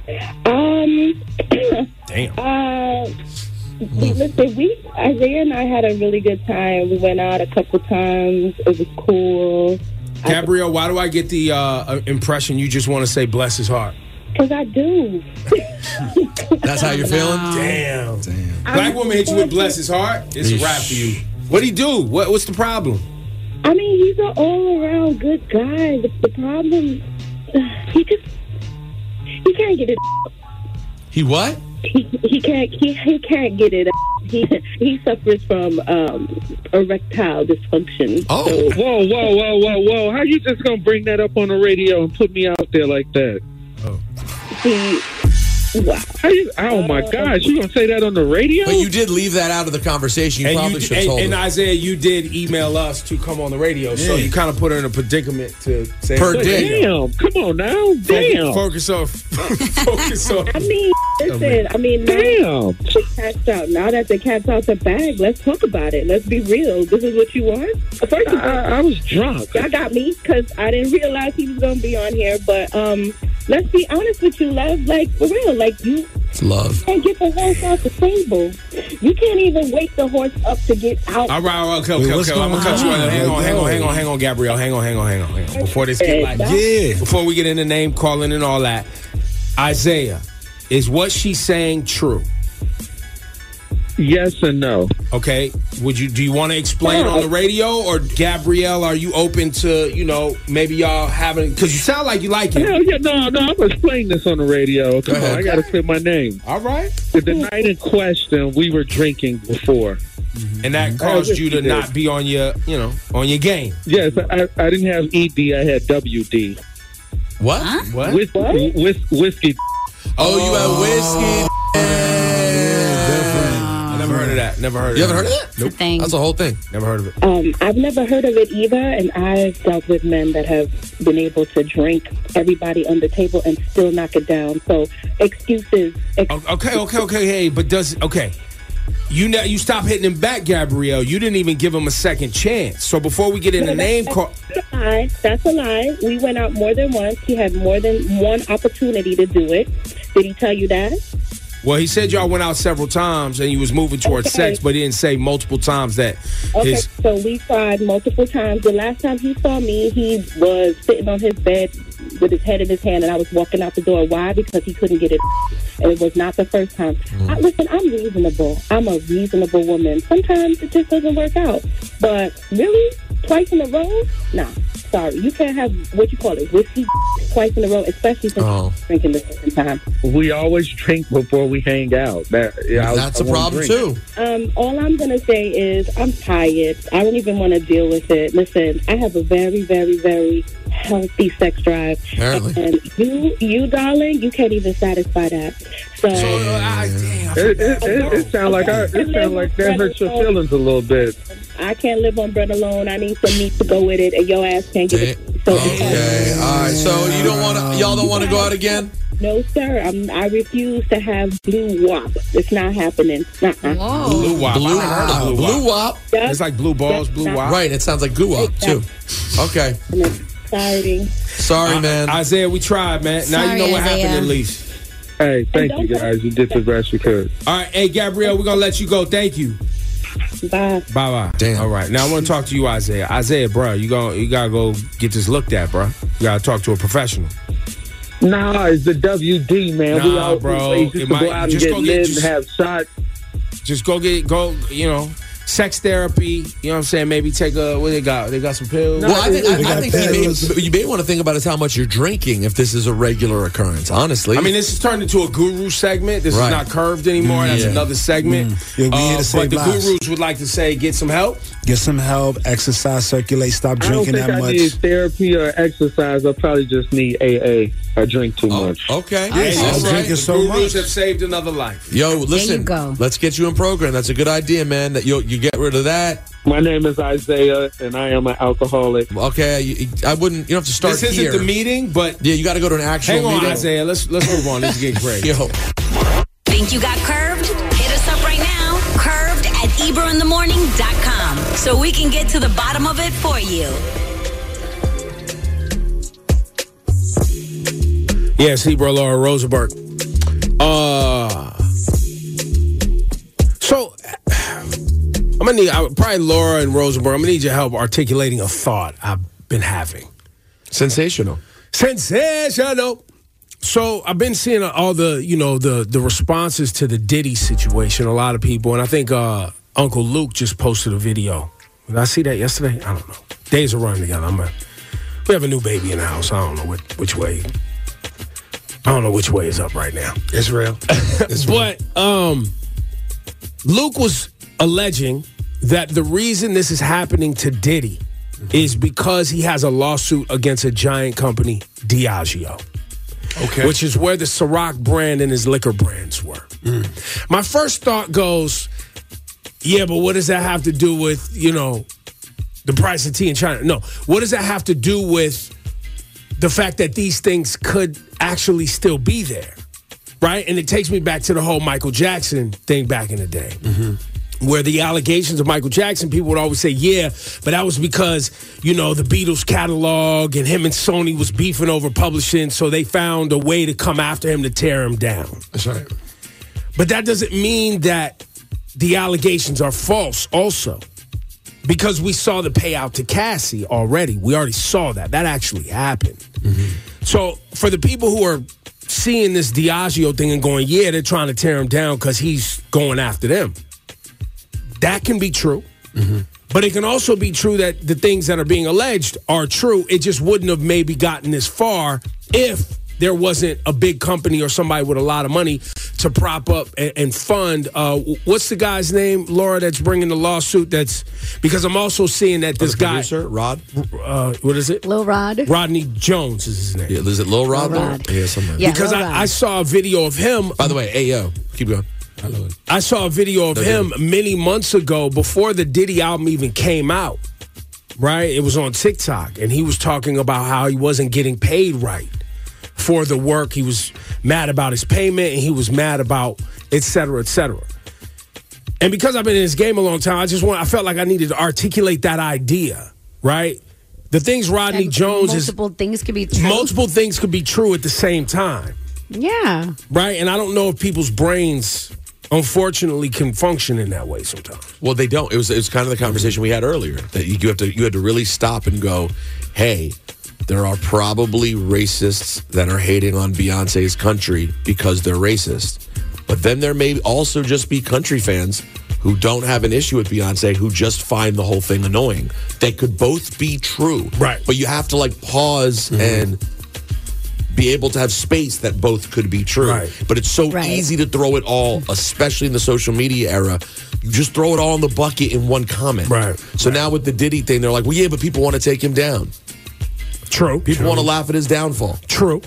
Damn. Listen, Isaiah and I had a really good time. We went out a couple times. It was cool. Gabrielle, why do I get the impression you just want to say bless his heart? Because I do. That's how you're feeling? Damn. Black woman hit you with bless his heart? It's a wrap for you. What'd he do? What's the problem? I mean, he's an all-around good guy. The problem, he can't get it. He what? He can't get it. He suffers from erectile dysfunction. Oh. So, Whoa. How you just going to bring that up on the radio and put me out there like that? see, wow. Oh my gosh, you going to say that on the radio? But you did leave that out of the conversation. You probably should have told And her. Isaiah, you did email us to come on the radio, so you kind of put her in a predicament to say. Damn, come on now. Damn. Focus on. I mean, listen, damn. The cat's out. Now that the cat's out the bag, let's talk about it. Let's be real. This is what you want? First of all, I was drunk. Y'all got me because I didn't realize he was going to be on here, but let's be honest with you, love. Like, for real, like you love. can't get the horse off the stable. You can't even wake the horse up to get out. All right, okay. I'm gonna cut you out. Hang on, Gabrielle. Hang on. Before this get before we get into name calling and all that, Isaiah, is what she's saying true? Yes and no. Okay. Do you want to explain on the radio, or Gabrielle, are you open to, maybe y'all having, because you sound like you like it. Hell yeah, no, I'm explaining this on the radio. Come on, I got to say my name. All right. The night in question, we were drinking before. And that caused you to not be on your, on your game. Yes, I didn't have ED, I had WD. What? Huh? What? Whiskey. Oh, you had whiskey. Never heard of that. Never heard of it. You haven't heard of that? Nope. That's the whole thing. Never heard of it. I've never heard of it either, and I've dealt with men that have been able to drink everybody on the table and still knock it down. So excuses. Okay. Hey, but you stopped hitting him back, Gabrielle. You didn't even give him a second chance. So before we get in the name call, that's a lie. We went out more than once. He had more than one opportunity to do it. Did he tell you that? Well, he said y'all went out several times and he was moving towards sex, but he didn't say multiple times that. Okay, so we tried multiple times. The last time he saw me, he was sitting on his bed with his head in his hand, and I was walking out the door. Why? Because he couldn't get it. And it was not the first time. Listen, I'm reasonable. I'm a reasonable woman. Sometimes it just doesn't work out. But really, twice in a row? Nah. Sorry. You can't have, what you call it, whiskey twice in a row, especially since you're drinking the second time. We always drink before we hang out. That's a problem, too. All I'm going to say is I'm tired. I don't even want to deal with it. Listen, I have a very, very, very healthy sex drive. Apparently. And you, darling, you can't even satisfy that. So it sounds like that hurts your feelings a little bit. I can't live on bread alone. I need some meat to go with it, and your ass can't get it. So okay, all right. So y'all don't want to go out again? No, sir. I refuse to have blue wop. It's not happening. Blue wop. Blue wop. Yeah. It's like blue balls, blue wop. Right. It sounds like goo wop too. Okay. Sorry, man. Isaiah, we tried, man. Now you know what happened at least. Hey, thank you guys. You did the best you could. All right, hey Gabrielle, we're gonna let you go. Thank you. Bye. Bye. Damn. All right. Now I want to talk to you, Isaiah. Isaiah, bro, you gotta go get this looked at, bro. You gotta talk to a professional. Nah, it's the WD, man. We all bro. Just go out and get lit and have shots. Just go, sex therapy. You know what I'm saying? Maybe take what they got. They got some pills. Well, I think you may want to think about is how much you're drinking if this is a regular occurrence, honestly. I mean, this has turned into a guru segment. This is not curved anymore. That's another segment. Yeah, we here to save but the lives. gurus would like to say, get some help. Get some help, exercise, circulate, stop drinking that much. I don't think I need therapy or exercise. I probably just need AA. I drink too much. Okay. Yes, All drinking so the gurus much. have saved another life. Yo, listen. There you go. Let's get you in program. That's a good idea, man. That you get rid of that. My name is Isaiah, and I am an alcoholic. Okay, I wouldn't. You don't have to start This isn't here. the meeting, but yeah, you got to go to an actual hang on, meeting. Isaiah. Let's move on. This is getting great. Yo. Think you got curved? Hit us up right now. Curved at EbroInTheMorning.com so we can get to the bottom of it for you. Yes, Ebro, Laura Rosenberg. So I'm gonna need probably Laura and Rosenberg. I'm gonna need your help articulating a thought I've been having. Sensational. So I've been seeing all the responses to the Diddy situation. A lot of people, and I think Uncle Luke just posted a video. Did I see that yesterday? I don't know. Days are running together. We have a new baby in the house. I don't know which way. I don't know which way is up right now. Israel. But Luke was alleging that the reason this is happening to Diddy is because he has a lawsuit against a giant company, Diageo. Okay. Which is where the Ciroc brand and his liquor brands were. My first thought goes, yeah, but what does that have to do with, the price of tea in China? No. What does that have to do with the fact that these things could actually still be there? Right? And it takes me back to the whole Michael Jackson thing back in the day. Where the allegations of Michael Jackson, people would always say, yeah, but that was because, the Beatles catalog and him and Sony was beefing over publishing, so they found a way to come after him to tear him down. That's right. But that doesn't mean that the allegations are false also. Because we saw the payout to Cassie already. We already saw that. That actually happened. So for the people who are seeing this Diageo thing and going, yeah, they're trying to tear him down because he's going after them. That can be true. But it can also be true that the things that are being alleged are true. It just wouldn't have maybe gotten this far if there wasn't a big company or somebody with a lot of money to prop up and fund. What's the guy's name, Laura, that's bringing the lawsuit? That's because I'm also seeing that this guy, Rod. What is it? Lil Rod. Rodney Jones is his name. Yeah, is it Lil Rod? Lil Rod. Yeah, something. Yeah, because Lil Rod. I saw a video of him. By the way, Ayo, keep going. I saw a video of him many months ago before the Diddy album even came out, right? It was on TikTok, and he was talking about how he wasn't getting paid right for the work. He was mad about his payment, and he was mad about et cetera, et cetera. And because I've been in this game a long time, I felt like I needed to articulate that idea, right? The things Rodney Jones multiple things could be true. Multiple things could be true at the same time. Yeah. Right? And I don't know if people's brains, unfortunately, can function in that way sometimes. Well, they don't. It was kind of the conversation we had earlier, that you had to really stop and go, hey, there are probably racists that are hating on Beyonce's country because they're racist. But then there may also just be country fans who don't have an issue with Beyonce, who just find the whole thing annoying. They could both be true. Right. But you have to pause and be able to have space that both could be true. Right. But it's so easy to throw it all, especially in the social media era. You just throw it all in the bucket in one comment. Right. So now with the Diddy thing, they're like, well, yeah, but people want to take him down. True. People want to laugh at his downfall. True.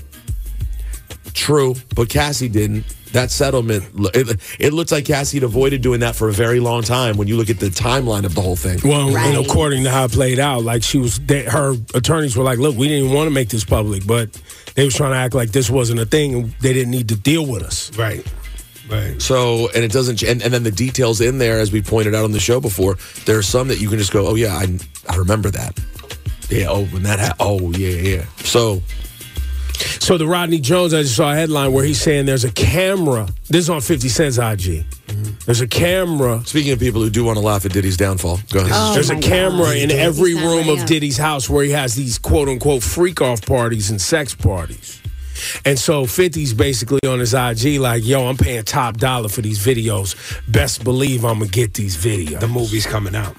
But Cassie didn't. That settlement, it looks like Cassie had avoided doing that for a very long time when you look at the timeline of the whole thing. Well, and according to how it played out, her attorneys were like, look, we didn't even want to make this public, but they was trying to act like this wasn't a thing and they didn't need to deal with us. Right. So, and it doesn't, and then the details in there, as we pointed out on the show before, there are some that you can just go, oh yeah, I remember that. Yeah, when that happened, oh yeah. So the Rodney Jones, I just saw a headline where he's saying there's a camera. This is on 50 Cent's IG. There's a camera. Speaking of people who do want to laugh at Diddy's downfall, go ahead. There's a camera in every room of Diddy's house where he has these quote-unquote freak-off parties and sex parties. And so 50's basically on his IG like, yo, I'm paying top dollar for these videos. Best believe I'm going to get these videos. The movie's coming out.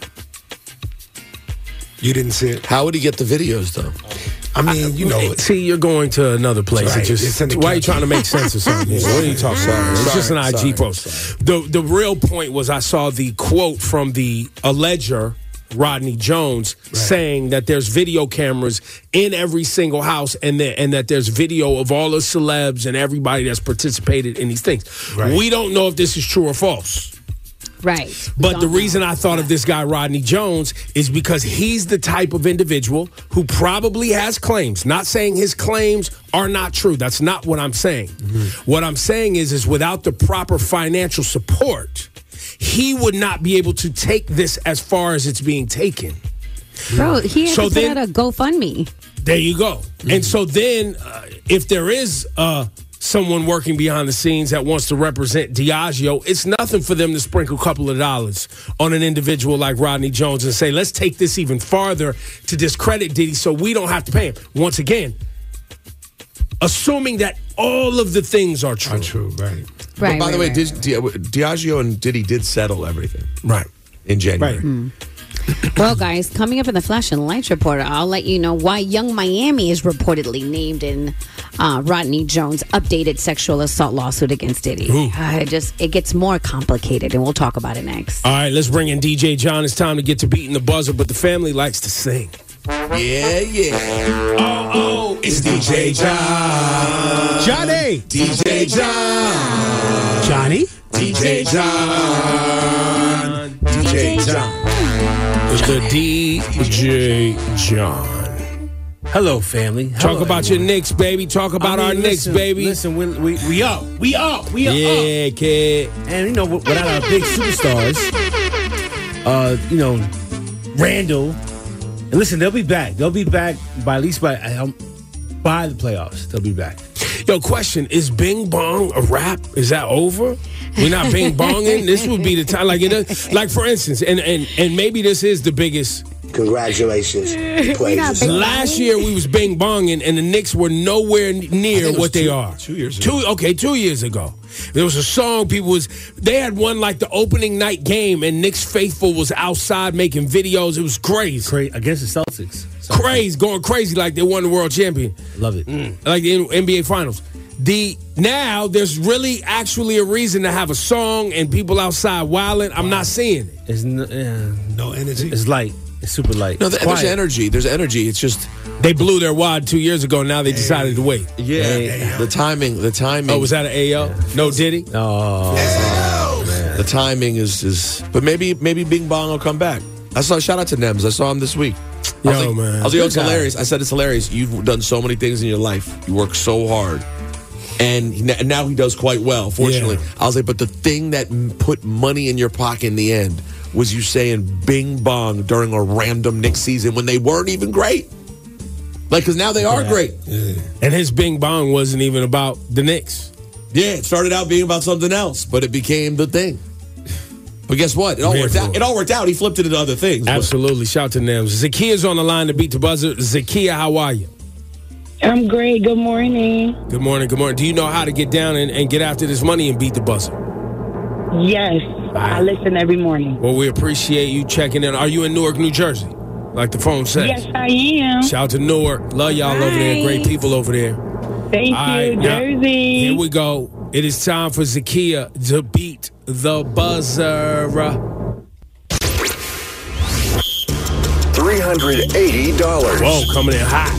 You didn't see it? How would he get the videos, though? I mean, See, you're going to another place. Right. Why are you trying to make sense of something? What are you talking about? It's just an IG post. The real point was I saw the quote from the alleger, Rodney Jones, saying that there's video cameras in every single house and that there's video of all the celebs and everybody that's participated in these things. Right. We don't know if this is true or false. Right. But the reason I thought of this guy, Rodney Jones, is because he's the type of individual who probably has claims. Not saying his claims are not true. That's not what I'm saying. What I'm saying is without the proper financial support, he would not be able to take this as far as it's being taken. Bro, he had to put out a GoFundMe. There you go. And so then if there is someone working behind the scenes that wants to represent Diageo, it's nothing for them to sprinkle a couple of dollars on an individual like Rodney Jones and say, let's take this even farther to discredit Diddy so we don't have to pay him. Once again, assuming that all of the things are true. Right. But by the way, Diageo and Diddy did settle everything. Right. In January. Well, guys, coming up in the Flash and Lights Report, I'll let you know why Young Miami is reportedly named in Rodney Jones' updated sexual assault lawsuit against Diddy. It gets more complicated, and we'll talk about it next. All right, let's bring in DJ John. It's time to get to beating the buzzer, but the family likes to sing. Yeah. Oh, it's DJ John. Johnny. DJ John. Johnny. DJ John. DJ John. It's the DJ John. Hello, family. Talk about your Knicks, baby. Talk about our Knicks, baby. Listen, we up. Yeah, kid. And, without our big superstars, Randall. And listen, they'll be back. They'll be back by at least by the playoffs. They'll be back. Yo, question, is Bing Bong a rap? Is that over? We're not Bing Bonging? This would be the time. Like for instance, and maybe this is the biggest. Congratulations. You played yourself. Last year we was Bing Bonging and the Knicks were nowhere near what they are. 2 years ago. 2 years ago. There was a song they had won like the opening night game and Knicks faithful was outside making videos. It was crazy. Against the Celtics. Going crazy like they won the world champion. Love it. Like the NBA Finals. Now there's really actually a reason to have a song and people outside wilding. I'm not seeing it. There's no energy. It's light. It's super light. No, there's energy. There's energy. It's just they blew their wad 2 years ago. Now they decided to wait. Yeah, the timing. Oh, was that an AO? Yeah. No Diddy? Oh, man. The timing is. But maybe Bing Bong will come back. Shout out to Nems. I saw him this week. Man. I was like, it's hilarious. I said it's hilarious. You've done so many things in your life. You work so hard. And now he does quite well, fortunately. Yeah. I was like, but the thing that put money in your pocket in the end was you saying bing bong during a random Knicks season when they weren't even great. Like, because now they are great. Yeah. And his bing bong wasn't even about the Knicks. Yeah, it started out being about something else, but it became the thing. But guess what? It all worked out. It all worked out. He flipped it into other things. Absolutely. Shout to them. Zakia's on the line to beat the buzzer. Zakia, how are you? I'm great. Good morning. Good morning. Good morning. Do you know how to get down and get after this money and beat the buzzer? Yes. I listen every morning. Well, we appreciate you checking in. Are you in Newark, New Jersey? Like the phone says. Yes, I am. Shout to Newark. Love y'all over there. Great people over there. Thank you, now, Jersey. Here we go. It is time for Zakia to beat the buzzer. $380. Whoa, coming in hot.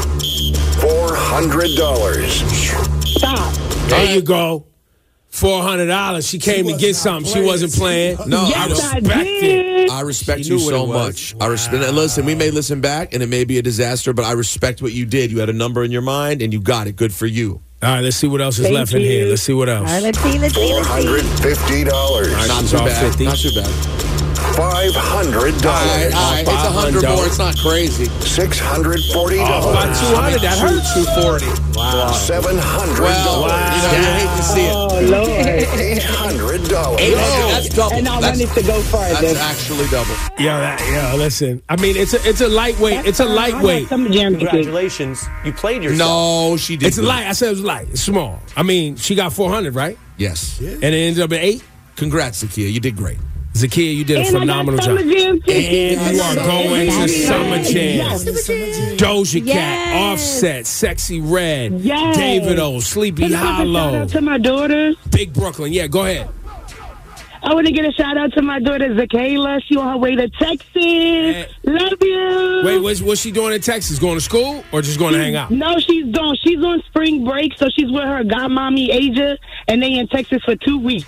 $400. Stop. There you go. $400. She came to get something. She wasn't playing. No, Yes, I respect I did. I respect She you knew what so it was. much. I respect. And listen, we may listen back, and it may be a disaster, but I respect what you did. You had a number in your mind, and you got it. Good for you. All right, let's see what else is Thank left in you. here. Let's see what else. All right, let's see. $450. Not she's too off bad. 50. Not too bad. $500. All right. It's 100 more. It's not crazy. $640. About 200. That hurts. 240. Wow. $700. Well, you hate to see it. Oh, Lord. $800. That's double. And I wanted to go further. That's actually double. Yeah, listen. I mean, it's a lightweight. It's a lightweight. Congratulations. You played yourself. No, she didn't. It's light. I said it was light. It's small. I mean, she got 400, right? Yes. And it ended up at 8. Congrats, Zakia. You did great. Zakia, you did a And phenomenal I got job. Summer Jam tickets. And you are going to Summer Jam. Doja Cat, Yes. Offset, Sexy Red, Yes. David O, Sleepy And I want to shout Hollow, out to my daughters. Big Brooklyn. Yeah, go ahead. I want to get a shout out to my daughter, Zakayla. She on her way to Texas. Love you. Wait, what's she doing in Texas? Going to school or just going to hang out? No, she's gone. She's on spring break, so she's with her godmommy, Asia, and they in Texas for 2 weeks.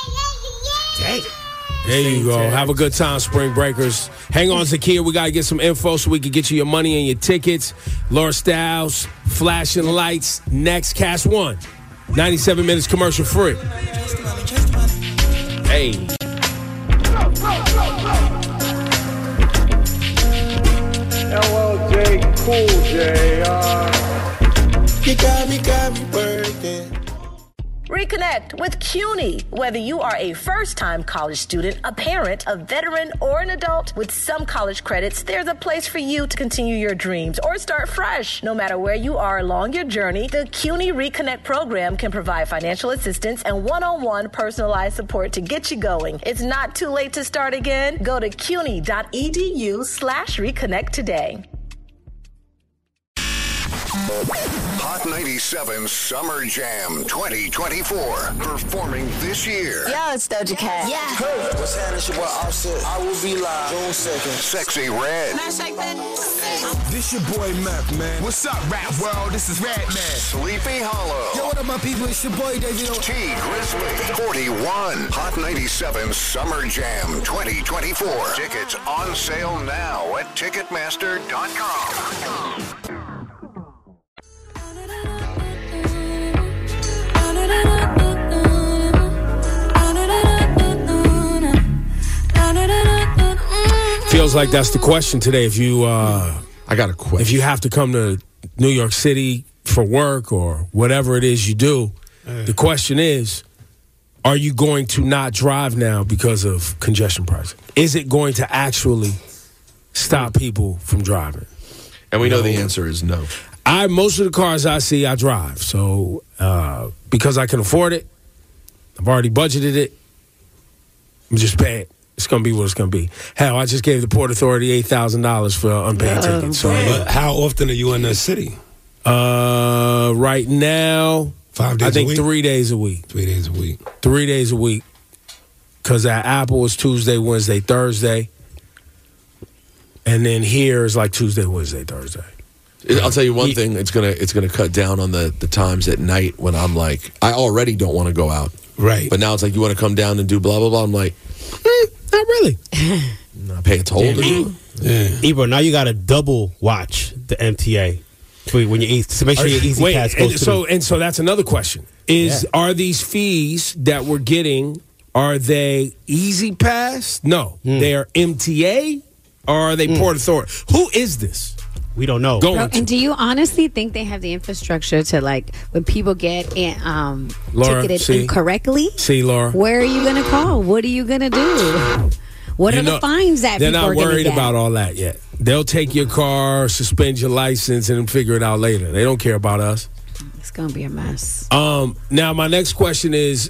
There you go. Have a good time, Spring Breakers. Hang on, Zakia. We got to get some info so we can get you your money and your tickets. Laura Styles, Flashing Lights, next. Cast 1. 97 minutes commercial free. Hey. LLJ Cool J. You got me working. Reconnect with CUNY. Whether you are a first-time college student, a parent, a veteran, or an adult, with some college credits, there's a place for you to continue your dreams or start fresh. No matter where you are along your journey, the CUNY Reconnect program can provide financial assistance and one-on-one personalized support to get you going. It's not too late to start again. Go to cuny.edu/reconnect today. Hot 97 Summer Jam 2024. Performing this year. Yo, it's Doja Cat. Yeah. Hey, what's happening? It's your boy Offset. I will be live June 2nd. Sexy Red. This your boy Meth, man. What's up, rap world? This is Red Man. Sleepy Hollow. Yo, what up, my people? It's your boy David. T Grizzly. 41. Hot 97 Summer Jam 2024. Tickets on sale now at Ticketmaster.com. Feels like that's the question today. If you, I got a question. If you have to come to New York City for work or whatever it is you do, the question is, are you going to not drive now because of congestion pricing? Is it going to actually stop people from driving? And we know the answer is no. Most of the cars I see, I drive. So because I can afford it, I've already budgeted it. I'm just paying. It's going to be what it's going to be. Hell, I just gave the Port Authority $8,000 for unpaid tickets. So, But how often are you in the city? Right now, 5 days I think a week? 3 days a week. 3 days a week. 3 days a week. Because at Apple it's Tuesday, Wednesday, Thursday. And then here is like Tuesday, Wednesday, Thursday. I'll tell you one thing. It's gonna cut down on the times at night when I'm like, I already don't want to go out. Right. But now it's like, you want to come down and do blah, blah, blah. I'm like, not really. I pay a toll to do. Yeah. Ebro, now you got to double watch the MTA. For when you eat, to make sure your Easy Pass goes so that's another question. Are these fees that we're getting, are they Easy Pass? No. They are MTA, or are they Port Authority? Who is this? We don't know. And do you honestly think they have the infrastructure to, like, when people get Laura, ticketed incorrectly? See, Laura. Where are you going to call? What are you going to do? What are the fines that they're people not are going to worried get? about all that yet. They'll take your car, suspend your license, and figure it out later. They don't care about us. It's going to be a mess. Now, my next question is,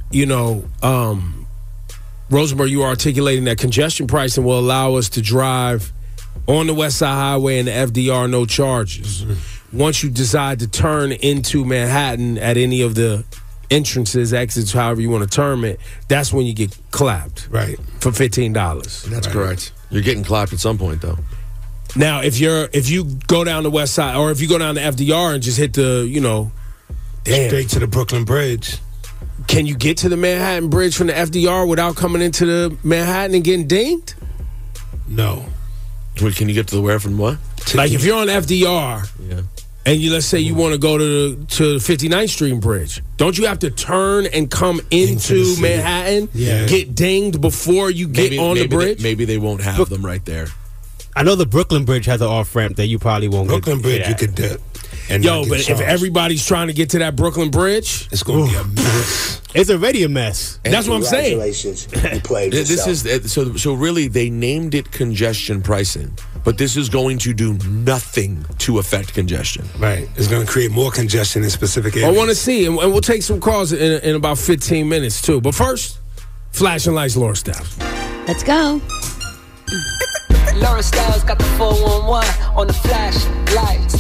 Rosenberg, you are articulating that congestion pricing will allow us to drive on the West Side Highway and the FDR, no charges. Once you decide to turn into Manhattan at any of the entrances, exits, however you want to term it, that's when you get clapped. Right. For $15. That's correct. You're getting clapped at some point, though. Now, if you go down the West Side, or if you go down the FDR and just hit the, straight to the Brooklyn Bridge. Can you get to the Manhattan Bridge from the FDR without coming into the Manhattan and getting dinged? No. Wait, can you get to the where from what? Like if you're on FDR, and let's say you want to go to the 59th Street Bridge, don't you have to turn and come into Manhattan, get dinged before you get on the bridge? Maybe they won't have them right there. I know the Brooklyn Bridge has an off ramp that you probably won't. Brooklyn Bridge, you could dip. And but if everybody's trying to get to that Brooklyn Bridge, it's going to be a mess. It's already a mess. That's what I'm saying. Congratulations, you played This is so really they named it congestion pricing, but this is going to do nothing to affect congestion. Right. It's going to create more congestion in specific areas. I want to see, and we'll take some calls in about 15 minutes too. But first, flashing lights, Laura Styles. Let's go. Laura Styles got the 411 on the flash lights.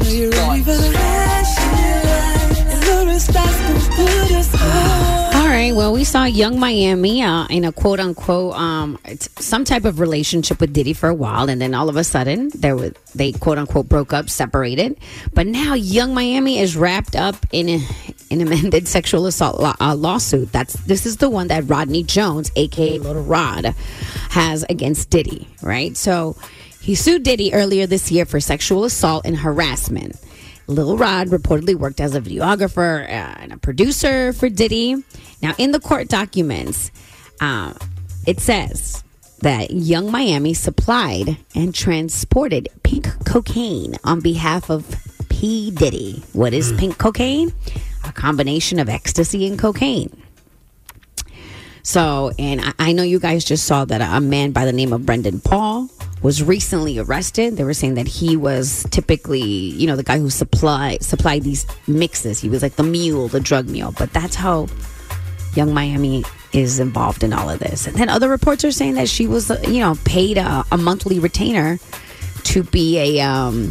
All right. Well, we saw Young Miami in a quote unquote some type of relationship with Diddy for a while, and then all of a sudden they quote unquote broke up, separated. But now Young Miami is wrapped up in an amended sexual assault lawsuit. This is the one that Rodney Jones, aka Little Rod, has against Diddy. Right. So he sued Diddy earlier this year for sexual assault and harassment. Lil Rod reportedly worked as a videographer and a producer for Diddy. Now, in the court documents, it says that Young Miami supplied and transported pink cocaine on behalf of P. Diddy. What is pink cocaine? A combination of ecstasy and cocaine. So, and I know you guys just saw that a man by the name of Brendan Paul was recently arrested. They were saying that he was typically, the guy who supplied these mixes. He was like the mule, the drug mule. But that's how Young Miami is involved in all of this. And then other reports are saying that she was, paid a monthly retainer to be a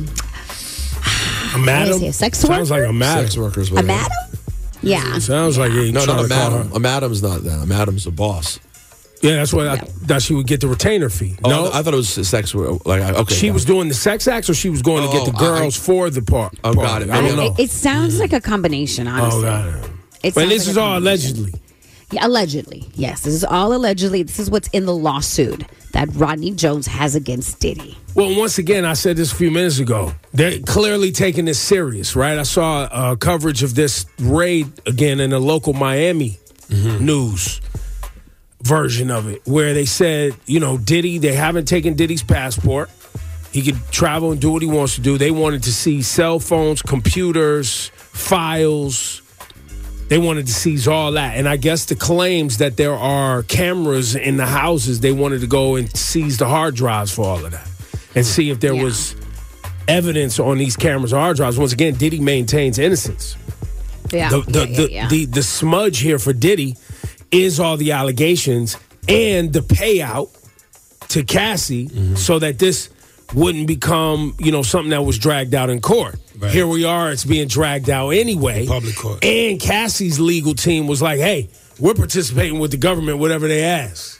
madam? A sex worker? Sounds like a madam. Sex workers. A madam? Yeah. It sounds like no, not a madam. A madam's not that. A madam's a boss. Yeah, that's what that she would get the retainer fee. No, I thought it was sex. Okay, she was doing the sex acts, or she was going to get the girls for the part. Oh, got it. I don't know. It sounds like a combination, honestly. Oh, got it. But this is all allegedly. Yeah, allegedly. Yes, this is all allegedly. This is what's in the lawsuit that Rodney Jones has against Diddy. Well, once again, I said this a few minutes ago. They're clearly taking this serious, right? I saw coverage of this raid again in the local Miami news version of it, where they said, Diddy, they haven't taken Diddy's passport. He could travel and do what he wants to do. They wanted to see cell phones, computers, files. They wanted to seize all that. And I guess the claims that there are cameras in the houses, they wanted to go and seize the hard drives for all of that and see if there was evidence on these cameras or hard drives. Once again, Diddy maintains innocence. Yeah. The smudge here for Diddy is all the allegations and the payout to Cassie so that this wouldn't become, something that was dragged out in court. Right. Here we are, it's being dragged out anyway. Public court. And Cassie's legal team was like, hey, we're participating with the government, whatever they ask.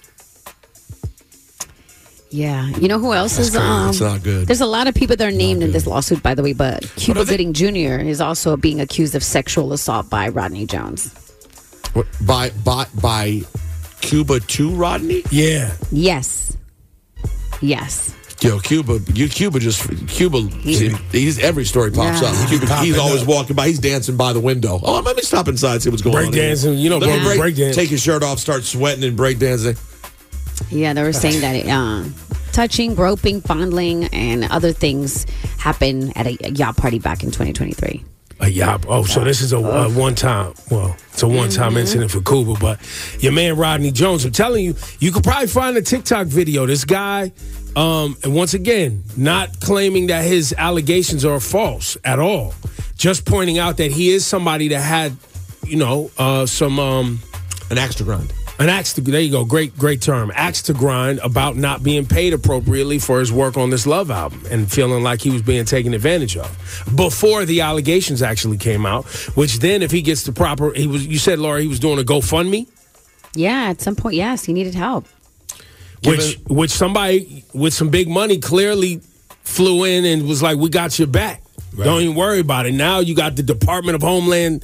Yeah. You know who else is? It's not good. There's a lot of people that are named in this lawsuit, by the way, but Cuba Gooding Jr. is also being accused of sexual assault by Rodney Jones. What, by Cuba to Rodney? Yeah. Yes. Yo, Cuba, he's every story pops up. Cuba, he's always walking by. He's dancing by the window. Oh, let me stop inside, see what's going on. Breakdancing, you know, breakdancing. Take his shirt off, start sweating and breakdancing. Yeah, they were saying that touching, groping, fondling, and other things happen at a yacht party back in 2023. A yacht. Oh, so this is a one-time. Well, it's a one-time incident for Cuba. But your man Rodney Jones, I'm telling you, you could probably find a TikTok video. This guy, and once again, not claiming that his allegations are false at all. Just pointing out that he is somebody that had, some an axe to grind. There you go. Great term. Axe to grind about not being paid appropriately for his work on this Love album and feeling like he was being taken advantage of before the allegations actually came out, which then if he gets the proper, you said, Laura, he was doing a GoFundMe? Yeah, at some point, yes, he needed help. Which somebody with some big money clearly flew in and was like, we got your back. Right. Don't even worry about it. Now you got the Department of Homeland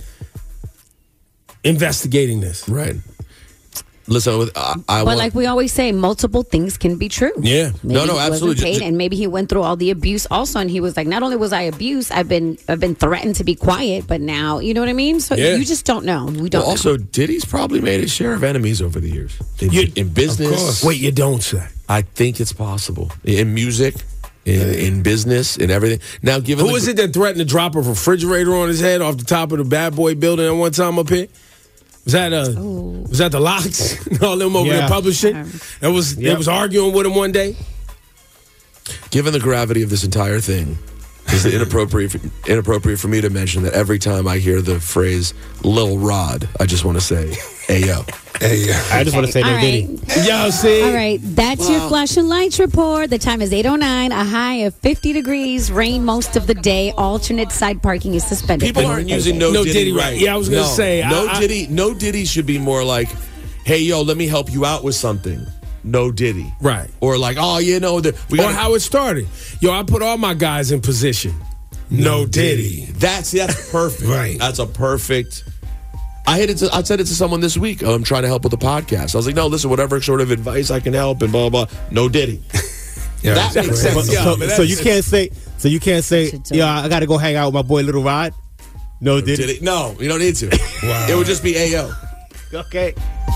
investigating this. Right. Listen, but like we always say, multiple things can be true. Yeah, maybe he absolutely. Wasn't paid, and maybe he went through all the abuse also, and he was like, not only was I abused, I've been threatened to be quiet, but now you know what I mean. So you just don't know. We don't. Also, Diddy's probably made his share of enemies over the years in business. Of course. Wait, you don't say? I think it's possible in music. In business and everything. Now, given who is it that threatened to drop a refrigerator on his head off the top of the Bad Boy building at one time up here? Was that the Locks? All them over there publishing? They was arguing with him one day. Given the gravity of this entire thing, is it inappropriate for me to mention that every time I hear the phrase Lil Rod, I just want to say, Ayo. I just want to say no Diddy. Yo, see? All right, that's your flashing lights report. The time is 8:09, a high of 50 degrees, rain most of the day. Alternate side parking is suspended. People aren't using no Diddy right. Yeah, I was going to say. No Diddy should be more like, hey, yo, let me help you out with something. No Diddy. Right. Or like, oh, or how it started. Yo, I put all my guys in position. No Diddy. That's perfect. Right. That's a perfect... I said it to someone this week. I'm trying to help with the podcast. I was like, no, listen, whatever sort of advice I can help and blah, blah, blah. No Diddy. That makes sense. So you can't say, yeah, I got to go hang out with my boy Little Rod. No Diddy. No, you don't need to. Wow. It would just be Ayo. Okay.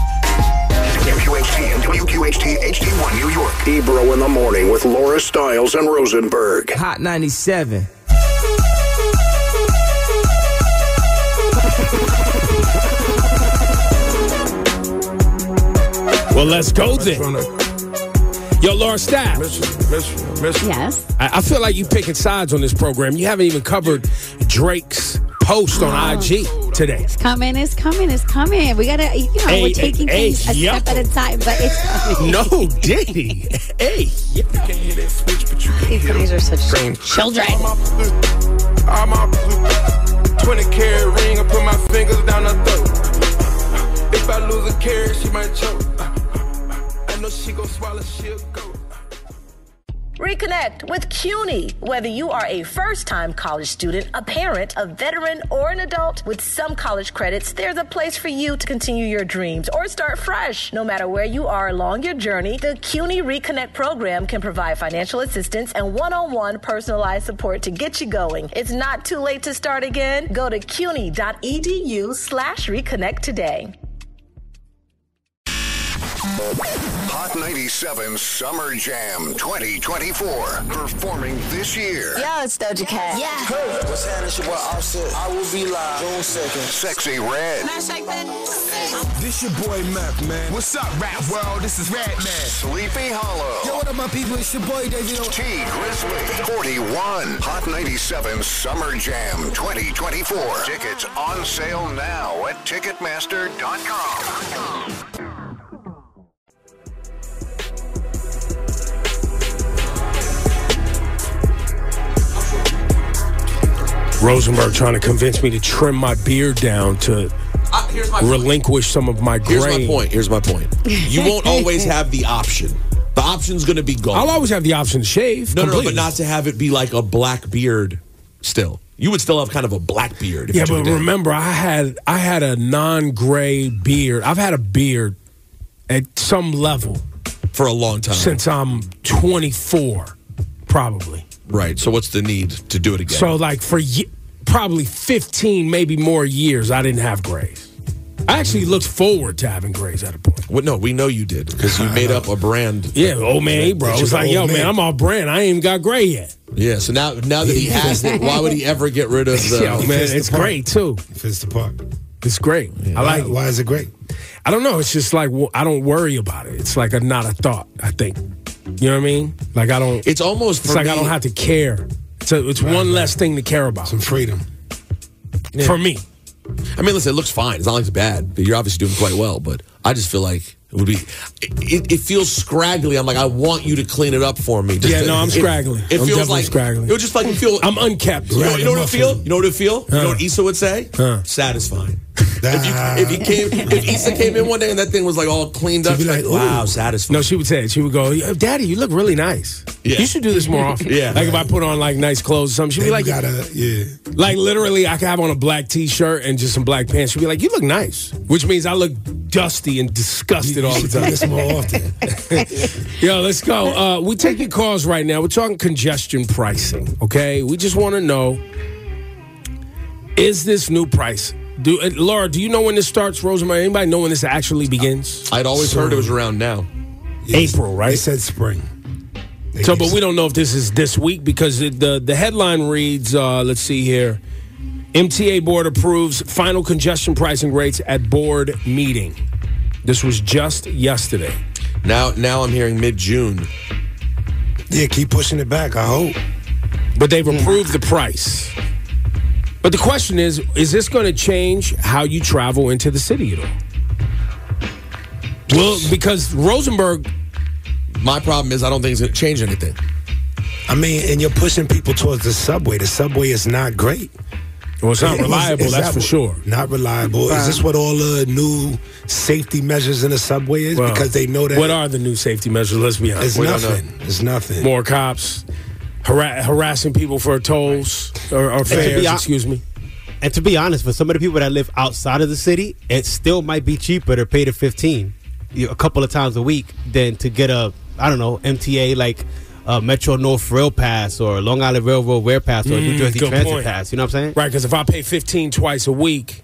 WQHT and WQHT HD1 New York. Ebro in the morning with Laura Stiles and Rosenberg. Hot 97. Well, let's go then. Yo, Laura Stiles. Yes. I feel like you picking sides on this program. You haven't even covered Drake's post on IG today. It's coming. We gotta, we're taking things a step at a time, but it's coming. No Diddy. Hey. These guys are such children. I'm a 20-carat ring, I put my fingers down her throat. If I lose a carat, she might choke. I know she gon' swallow, she'll go. Reconnect with CUNY. Whether you are a first-time college student, a parent, a veteran, or an adult, with some college credits, there's a place for you to continue your dreams or start fresh. No matter where you are along your journey, the CUNY Reconnect program can provide financial assistance and one-on-one personalized support to get you going. It's not too late to start again. Go to cuny.edu/reconnect today. Hot 97 Summer Jam 2024. Performing this year. Yo, it's Doja Cat. Yeah. Hey, what's happening? It's your boy Offset. I will be live June 2nd. Sexy Red. Can I shake that? This your boy Mac, man. What's up, rap world? This is Red Man. Sleepy Hollow. Yo, what up, my people? It's your boy David. T Grizzly. 41. Hot 97 Summer Jam 2024. Tickets on sale now at Ticketmaster.com. Rosenberg trying to convince me to trim my beard down to relinquish some of my gray. Here's my point. You won't always have the option. The option's going to be gone. I'll always have the option to shave. No, but not to have it be like a black beard still. You would still have kind of a black beard. Yeah, but remember, I had a non-gray beard. I've had a beard at some level for a long time. Since I'm 24. Probably. Right. So what's the need to do it again? So like for probably 15, maybe more years, I didn't have grays. I actually looked forward to having grays at a point. Well, no, we know you did because you made up a brand. Yeah, old man, bro. It's like, yo, man, I'm all brand. I ain't even got gray yet. Yeah, so now that he has it, why would he ever get rid of the... Yo, man, it's great, too. It fits the part. It's great. Yeah. I like it. Why is it great? I don't know. It's just like, I don't worry about it. It's like not a thought, I think. You know what I mean? Like, I don't... It's almost It's like I don't have to care. It's one less thing to care about. Some freedom. Yeah. For me. I mean, listen, it looks fine. It's not like it's bad. You're obviously doing quite well, but I just feel like it would be... It feels scraggly. I'm like, I want you to clean it up for me. I'm scraggly. It I'm feels like... scraggly. It would just like feel... I'm unkept. You know what it feel? You know what it feel? You know what Issa would say? Satisfying. If Issa came in one day and that thing was like all cleaned up, she'd be like, wow, satisfying. No, she would say it. She would go, Daddy, you look really nice. Yeah. You should do this more often. Yeah. Like if I put on like nice clothes or something, she'd be like, like literally I could have on a black t-shirt and just some black pants. She'd be like, you look nice. Which means I look dusty and disgusted all the time. Do this more often. Yo, let's go. We take your calls right now. We're talking congestion pricing, okay? We just want to know, is this new price? Laura, do you know when this starts, Rosemary? Anybody know when this actually begins? I'd always heard it was around now. April, right? They said spring. But we don't know if this is this week because the headline reads, let's see here, MTA board approves final congestion pricing rates at board meeting. This was just yesterday. Now I'm hearing mid-June. Yeah, keep pushing it back, I hope. But they've approved the price. But the question is this going to change how you travel into the city at all? Well, because Rosenberg... My problem is I don't think it's going to change anything. I mean, and you're pushing people towards the subway. The subway is not great. Well, it's not reliable, that's for sure. Not reliable. Is this what all the new safety measures in the subway is? Well, because they know that... What are the new safety measures? Let's be honest. It's nothing. More cops, harassing people for tolls or fares, excuse me. And to be honest, for some of the people that live outside of the city, it still might be cheaper to pay the $15 a couple of times a week than to get a, I don't know, MTA like Metro North Rail Pass or Long Island Railroad Rail Pass or New Jersey Transit Pass. You know what I'm saying? Right, because if I pay $15 twice a week,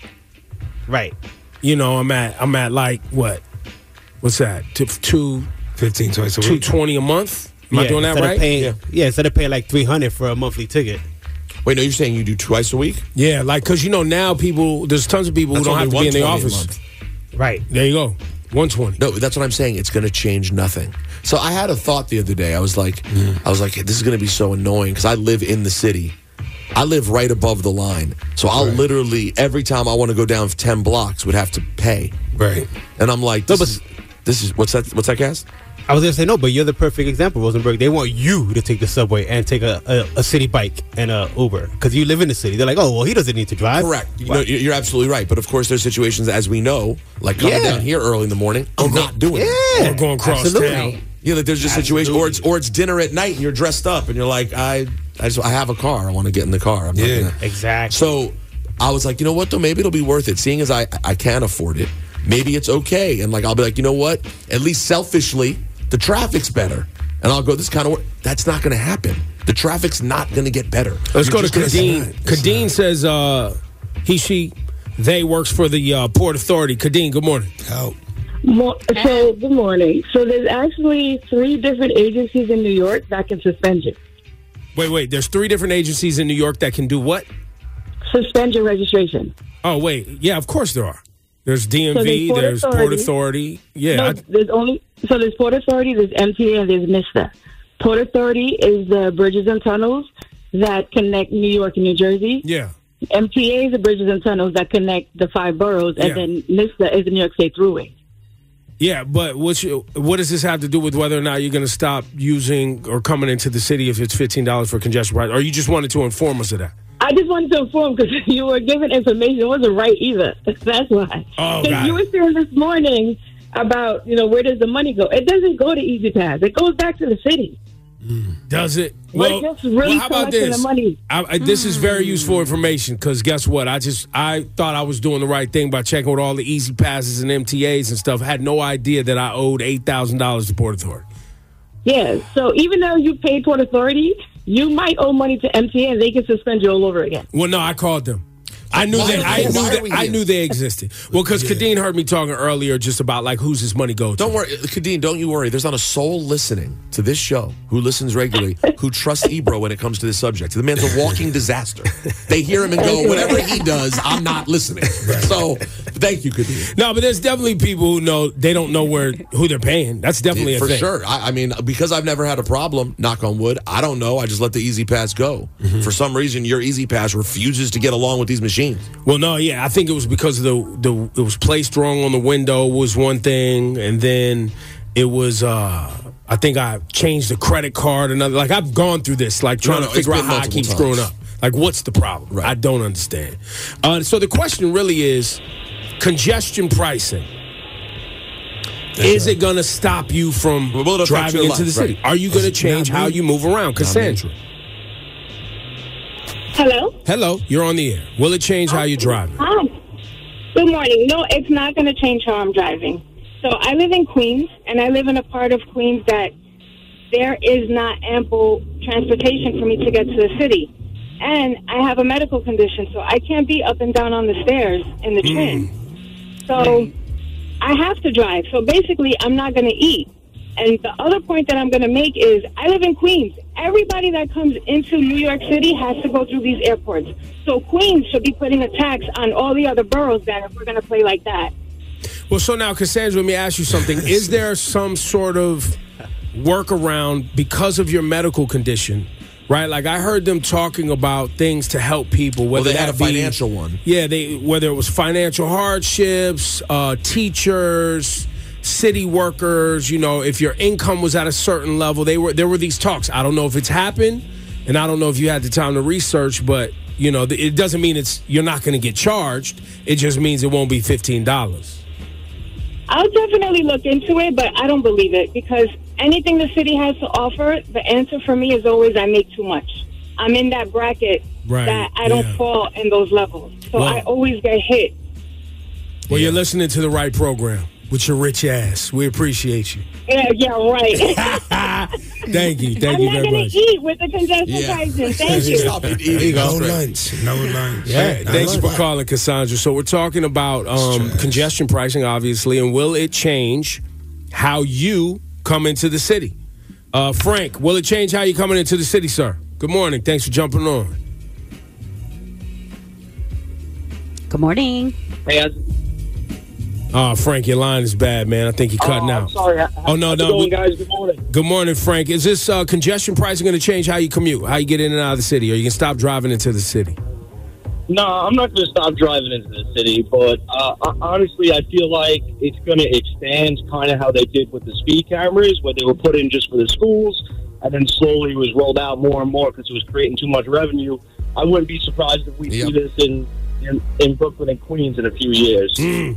right? You know, I'm at like what? What's that? $15 twice a week. $220 a month. Am I doing that right? Instead of paying like $300 for a monthly ticket. Wait, no, you're saying you do twice a week? Yeah, like because now there's tons of people who don't have to be in the office. Right. There you go. 120. No, that's what I'm saying. It's going to change nothing. So I had a thought the other day. I was like, this is going to be so annoying because I live in the city. I live right above the line. So I'll literally, every time I want to go down 10 blocks, would have to pay. Right. And I'm like, this is what's that, Cass? I was going to say, no, but you're the perfect example, Rosenberg. They want you to take the subway and take a city bike and a Uber because you live in the city. They're like, oh, well, he doesn't need to drive. Correct. You're absolutely right. But, of course, there's situations, as we know, like coming down here early in the morning, I'm not doing it. Or going across town. Yeah, like there's just situations, or it's dinner at night and you're dressed up and you're like, I have a car. I want to get in the car. I'm not gonna. Exactly. So I was like, you know what, though? Maybe it'll be worth it. Seeing as I can afford it, maybe it's okay. And, like, I'll be like, you know what? At least selfishly, the traffic's better. And I'll go, this kind of work. That's not going to happen. The traffic's not going to get better. Let's go to Kadeen. Kadeen says they works for the Port Authority. Kadeen, good morning. Help. So, good morning. So, there's actually 3 different agencies in New York that can suspend you. Wait. There's 3 different agencies in New York that can do what? Suspend your registration. Oh, wait. Yeah, of course there are. There's DMV, there's Port Authority. Yeah. No, there's Port Authority, there's MTA, and there's MISTA. Port Authority is the bridges and tunnels that connect New York and New Jersey. Yeah. MTA is the bridges and tunnels that connect the 5 boroughs, and then MISTA is the New York State Thruway. Yeah, but what does this have to do with whether or not you're going to stop using or coming into the city if it's $15 for congestion price? Or you just wanted to inform us of that? I just wanted to inform because you were given information. It wasn't right either. That's why. Oh, God. You were saying this morning about, where does the money go? It doesn't go to Easy Pass. It goes back to the city. Does it? Well, just really how about this? The money. This is very useful information because guess what? I thought I was doing the right thing by checking with all the Easy Passes and MTAs and stuff. I had no idea that I owed $8,000 to Port Authority. Yeah, so even though you paid Port Authority, you might owe money to MTA and they can suspend you all over again. Well, no, I called them. I knew they existed. Well, because Kadeen heard me talking earlier just about like who's this money go to. Don't worry, Kadeen, don't you worry. There's not a soul listening to this show who listens regularly who trusts Ebro when it comes to this subject. The man's a walking disaster. They hear him and go, whatever he does, I'm not listening. So thank you, Kadeen. No, but there's definitely people who know they don't know who they're paying. That's definitely a for thing. sure. I mean, because I've never had a problem, knock on wood, I don't know. I just let the Easy Pass go. Mm-hmm. For some reason, your Easy Pass refuses to get along with these machines. Well, no, yeah, I think it was because of it was placed wrong on the window was one thing, and then it was I think I changed the credit card. Another, like I've gone through this, like trying to figure out how I keep screwing up. Like, what's the problem? Right. I don't understand. So the question really is congestion pricing. Is it going to stop you from driving into the city? Are you going to change how you move around, Cassandra? Hello, you're on the air. Will it change how you're driving? Hi. Good morning. No, it's not going to change how I'm driving. So I live in Queens, and I live in a part of Queens that there is not ample transportation for me to get to the city. And I have a medical condition, so I can't be up and down on the stairs in the train. So I have to drive. So basically, I'm not going to eat. And the other point that I'm going to make is I live in Queens. Everybody that comes into New York City has to go through these airports. So Queens should be putting a tax on all the other boroughs then if we're going to play like that. Well, so now, Cassandra, let me ask you something. Is there some sort of workaround because of your medical condition? Right, like I heard them talking about things to help people. Whether they had a financial one. Yeah, whether it was financial hardships, teachers, city workers. You know, if your income was at a certain level, there were these talks. I don't know if it's happened, and I don't know if you had the time to research, but you know, it doesn't mean you're not going to get charged. It just means it won't be $15. I'll definitely look into it, but I don't believe it because anything the city has to offer, the answer for me is always I make too much. I'm in that bracket that I don't fall in those levels. So I always get hit. Well, you're listening to the right program with your rich ass. We appreciate you. Yeah, right. Thank you I'm very not going much. to eat with the congestion pricing. Thank you. Stop eating. No lunch. Yeah, thank you for calling, Cassandra. So we're talking about congestion pricing, obviously, and will it change how you come into the city? Frank, will it change how you're coming into the city, sir? Good morning. Thanks for jumping on. Good morning. Hey, Frank, your line is bad, man. I think you're cutting out. I'm sorry. No. Guys, good morning. Good morning, Frank. Is this congestion pricing going to change how you commute, how you get in and out of the city, or you can stop driving into the city? No, I'm not going to stop driving into the city, but honestly, I feel like it's going to expand kind of how they did with the speed cameras, where they were put in just for the schools, and then slowly it was rolled out more and more because it was creating too much revenue. I wouldn't be surprised if we see this in Brooklyn and Queens in a few years.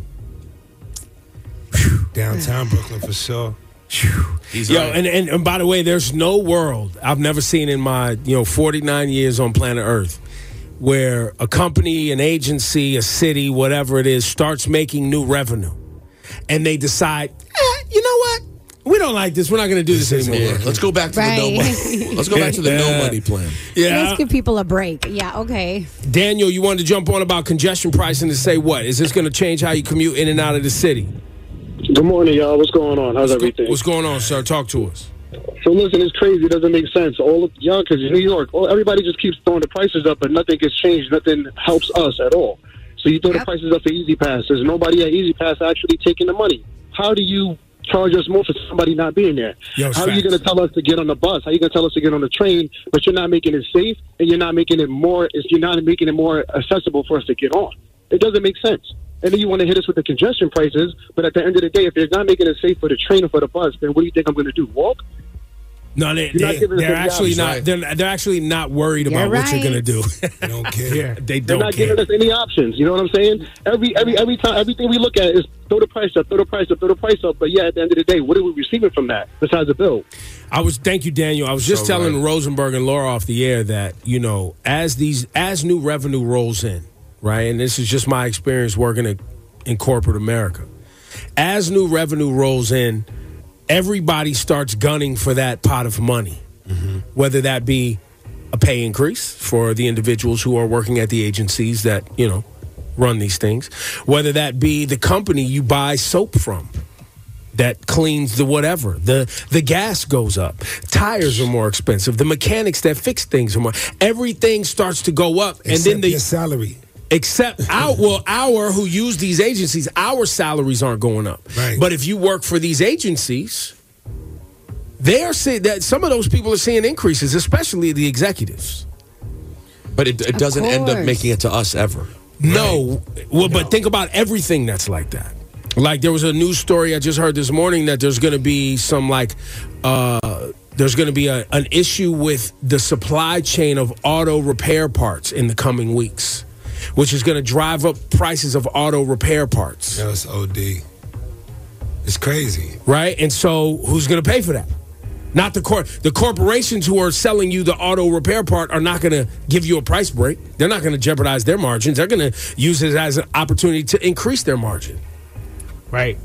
Downtown Brooklyn for sure. And by the way, there's no world I've never seen in my 49 years on planet Earth where a company, an agency, a city, whatever it is, starts making new revenue, and they decide, you know what? We don't like this. We're not going to do this anymore. Yeah. Let's go back to the no money. Let's go back to the no money plan. Yeah, let's give people a break. Yeah, okay. Daniel, you wanted to jump on about congestion pricing to say what? Is this going to change how you commute in and out of the city? Good morning, y'all. What's going on? How's everything? What's going on, sir? Talk to us. So listen, it's crazy. It doesn't make sense. All of y'all, because New York, everybody just keeps throwing the prices up, but nothing gets changed. Nothing helps us at all. So you throw the prices up for Easy Pass. There's nobody at Easy Pass actually taking the money. How do you charge us more for somebody not being there? How are you going to tell us to get on the bus? How are you going to tell us to get on the train, but you're not making it safe and you're not making it more accessible for us to get on? It doesn't make sense. And then you want to hit us with the congestion prices, but at the end of the day, if they're not making it safe for the train or for the bus, then what do you think I'm going to do? Walk? No, they're actually not. They're actually not worried about what you're going to do. They don't care. They don't They're not care. giving us any options. You know what I'm saying? Every time, everything we look at is throw the price up, throw the price up, throw the price up. But yeah, at the end of the day, what are we receiving from that besides a bill? Thank you, Daniel. I was just telling Rosenberg and Laura off the air that as new revenue rolls in, right, and this is just my experience working in corporate America. As new revenue rolls in, everybody starts gunning for that pot of money, whether that be a pay increase for the individuals who are working at the agencies that, run these things, whether that be the company you buy soap from that cleans the whatever. The gas goes up. Tires are more expensive. The mechanics that fix things are more. Everything starts to go up. Except and then your salary. Except our who use these agencies, our salaries aren't going up. Right. But if you work for these agencies, they are saying that some of those people are seeing increases, especially the executives. But it doesn't end up making it to us ever. No. Well, but think about everything that's like that. Like there was a news story I just heard this morning that there's going to be some there's going to be an issue with the supply chain of auto repair parts in the coming weeks, which is going to drive up prices of auto repair parts. Yeah, it's OD. It's crazy. Right? And so who's going to pay for that? Not the corporations who are selling you the auto repair part are not going to give you a price break. They're not going to jeopardize their margins. They're going to use it as an opportunity to increase their margin. Right.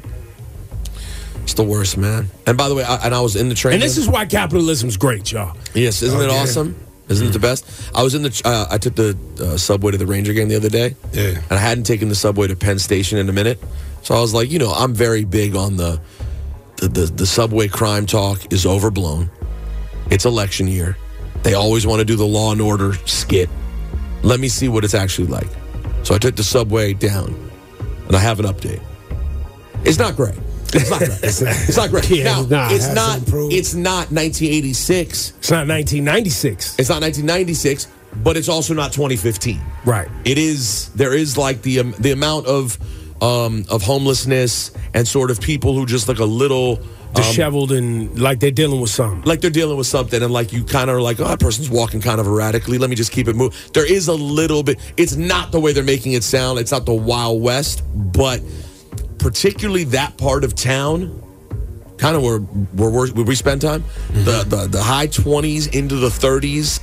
It's the worst, man. And by the way, I was in the train. And this is why capitalism's great, y'all. Yes, isn't it awesome? Isn't it the best? I was in I took the subway to the Ranger game the other day. Yeah. And I hadn't taken the subway to Penn Station in a minute. So I was like, I'm very big on the subway crime talk is overblown. It's election year. They always want to do the Law and Order skit. Let me see what it's actually like. So I took the subway down, and I have an update. It's not great. It's not great. It's not great. Yeah, now, it's not 1986. It's not 1996. It's not 1996, but it's also not 2015. Right. It is. There is like the amount of homelessness and sort of people who just like a little disheveled and like they're dealing with something. Like they're dealing with something, and like you kind of are like, that person's walking kind of erratically. Let me just keep it moving. There is a little bit. It's not the way they're making it sound. It's not the Wild West, but particularly that part of town, kind of where we spend time, the high 20s into the 30s.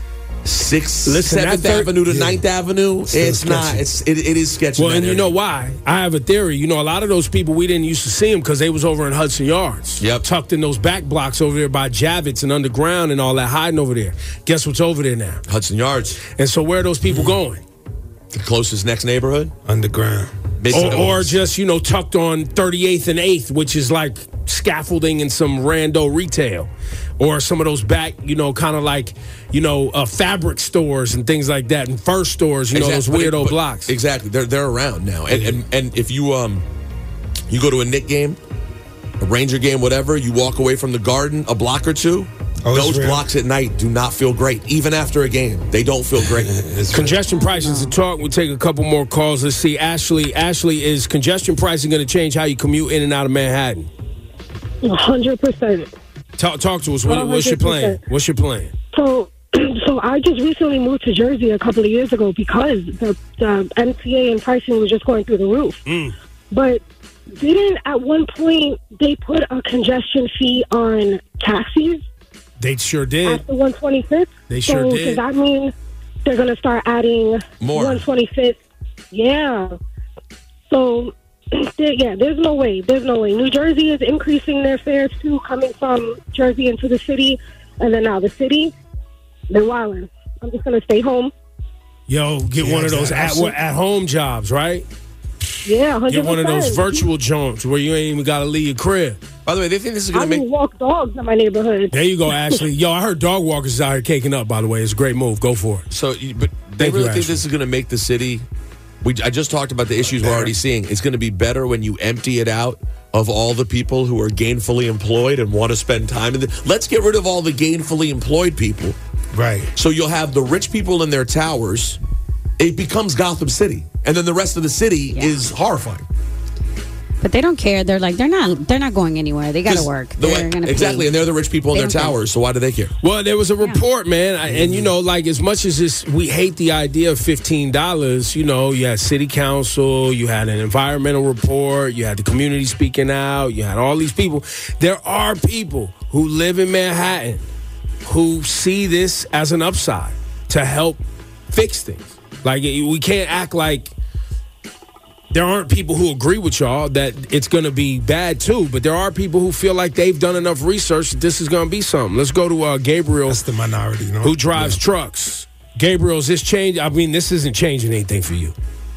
7th Avenue to 9th Avenue. It's not. It is sketchy. Well, and you know why? I have a theory. A lot of those people we didn't used to see them because they was over in Hudson Yards. Yep. Tucked in those back blocks over there by Javits and Underground and all that, hiding over there. Guess what's over there now? Hudson Yards. And so where are those people going? The closest next neighborhood? Underground. Or just, tucked on 38th and 8th, which is like scaffolding and some rando retail. Or some of those back, kind of like, fabric stores and things like that, and fur stores, those weirdo blocks. Exactly. They're around now. And if you go to a Knick game, a Ranger game, whatever, you walk away from the Garden a block or two, those blocks at night do not feel great. Even after a game, they don't feel great. Congestion pricing to talk. We'll take a couple more calls. Let's see. Ashley, is congestion pricing going to change how you commute in and out of Manhattan? 100%. Talk to us. What's your plan? What's your plan? So I just recently moved to Jersey a couple of years ago because the MTA and pricing was just going through the roof. But didn't at one point they put a congestion fee on taxis? They sure did. After 125th? They sure did. Does that mean they're going to start adding more 125th? Yeah. So, there's no way. New Jersey is increasing their fares, too, coming from Jersey into the city. And then now the city, they're wilding. I'm just going to stay home. Yo, get one of those at-home jobs, right? Yeah, 100%. Get one of those virtual jobs where you ain't even got to leave your crib. By the way, they think this is going to make... walk dogs in my neighborhood. There you go, Ashley. Yo, I heard dog walkers out here caking up, by the way. It's a great move. Go for it. So, but they really think this is going to make the city... I just talked about the issues we're already seeing. It's going to be better when you empty it out of all the people who are gainfully employed and want to spend time. Let's get rid of all the gainfully employed people. Right. So you'll have the rich people in their towers. It becomes Gotham City. And then the rest of the city is horrifying. But they don't care. They're like, they're not going anywhere. They got to work. Exactly. And they're the rich people in their towers. So why do they care? Well, there was a report, man. And, as much as we hate the idea of $15, you had city council, you had an environmental report, you had the community speaking out, you had all these people. There are people who live in Manhattan who see this as an upside to help fix things. Like, we can't act like there aren't people who agree with y'all that it's going to be bad too, but there are people who feel like they've done enough research that this is going to be something. Let's go to Gabriel. That's the minority, who drives trucks. Gabriel, is this change? I mean, this isn't changing anything for you.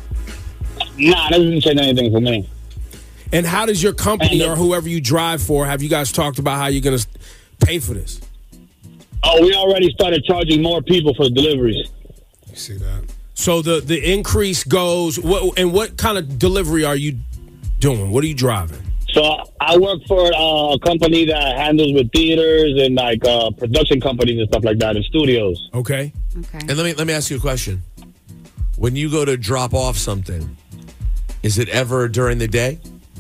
Nah, this isn't changing anything for me. And how does your company or whoever you drive for, have you guys talked about how you're going to pay for this? Oh, we already started charging more people for the deliveries. You see that? So the increase goes, what kind of delivery are you doing? What are you driving? So I work for a company that handles with theaters and like production companies and stuff like that in studios. Okay. And let me ask you a question. When you go to drop off something, is it ever during the day?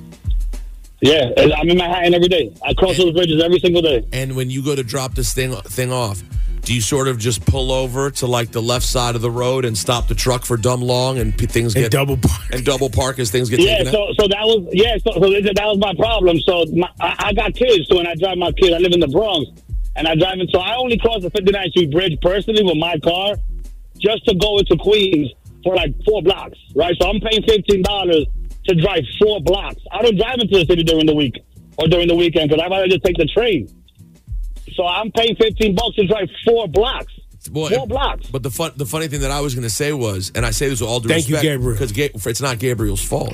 Yeah, I'm in Manhattan every day. I cross those bridges every single day. And when you go to drop this thing off, do you sort of just pull over to like the left side of the road and stop the truck for dumb long and things get double park as things get taken out? So that was that was my problem. So I got kids, so when I drive my kids, I live in the Bronx, and so I only cross the 59th Street Bridge personally with my car, just to go into Queens for like 4 blocks, right? So I'm paying $15 to drive 4 blocks. I don't drive into the city during the week or during the weekend because I'd rather just take the train. So I'm paying $15 to drive 4 blocks. 4 blocks. But the funny thing that I was going to say was, and I say this with all due respect, you, Gabriel, because it's not Gabriel's fault.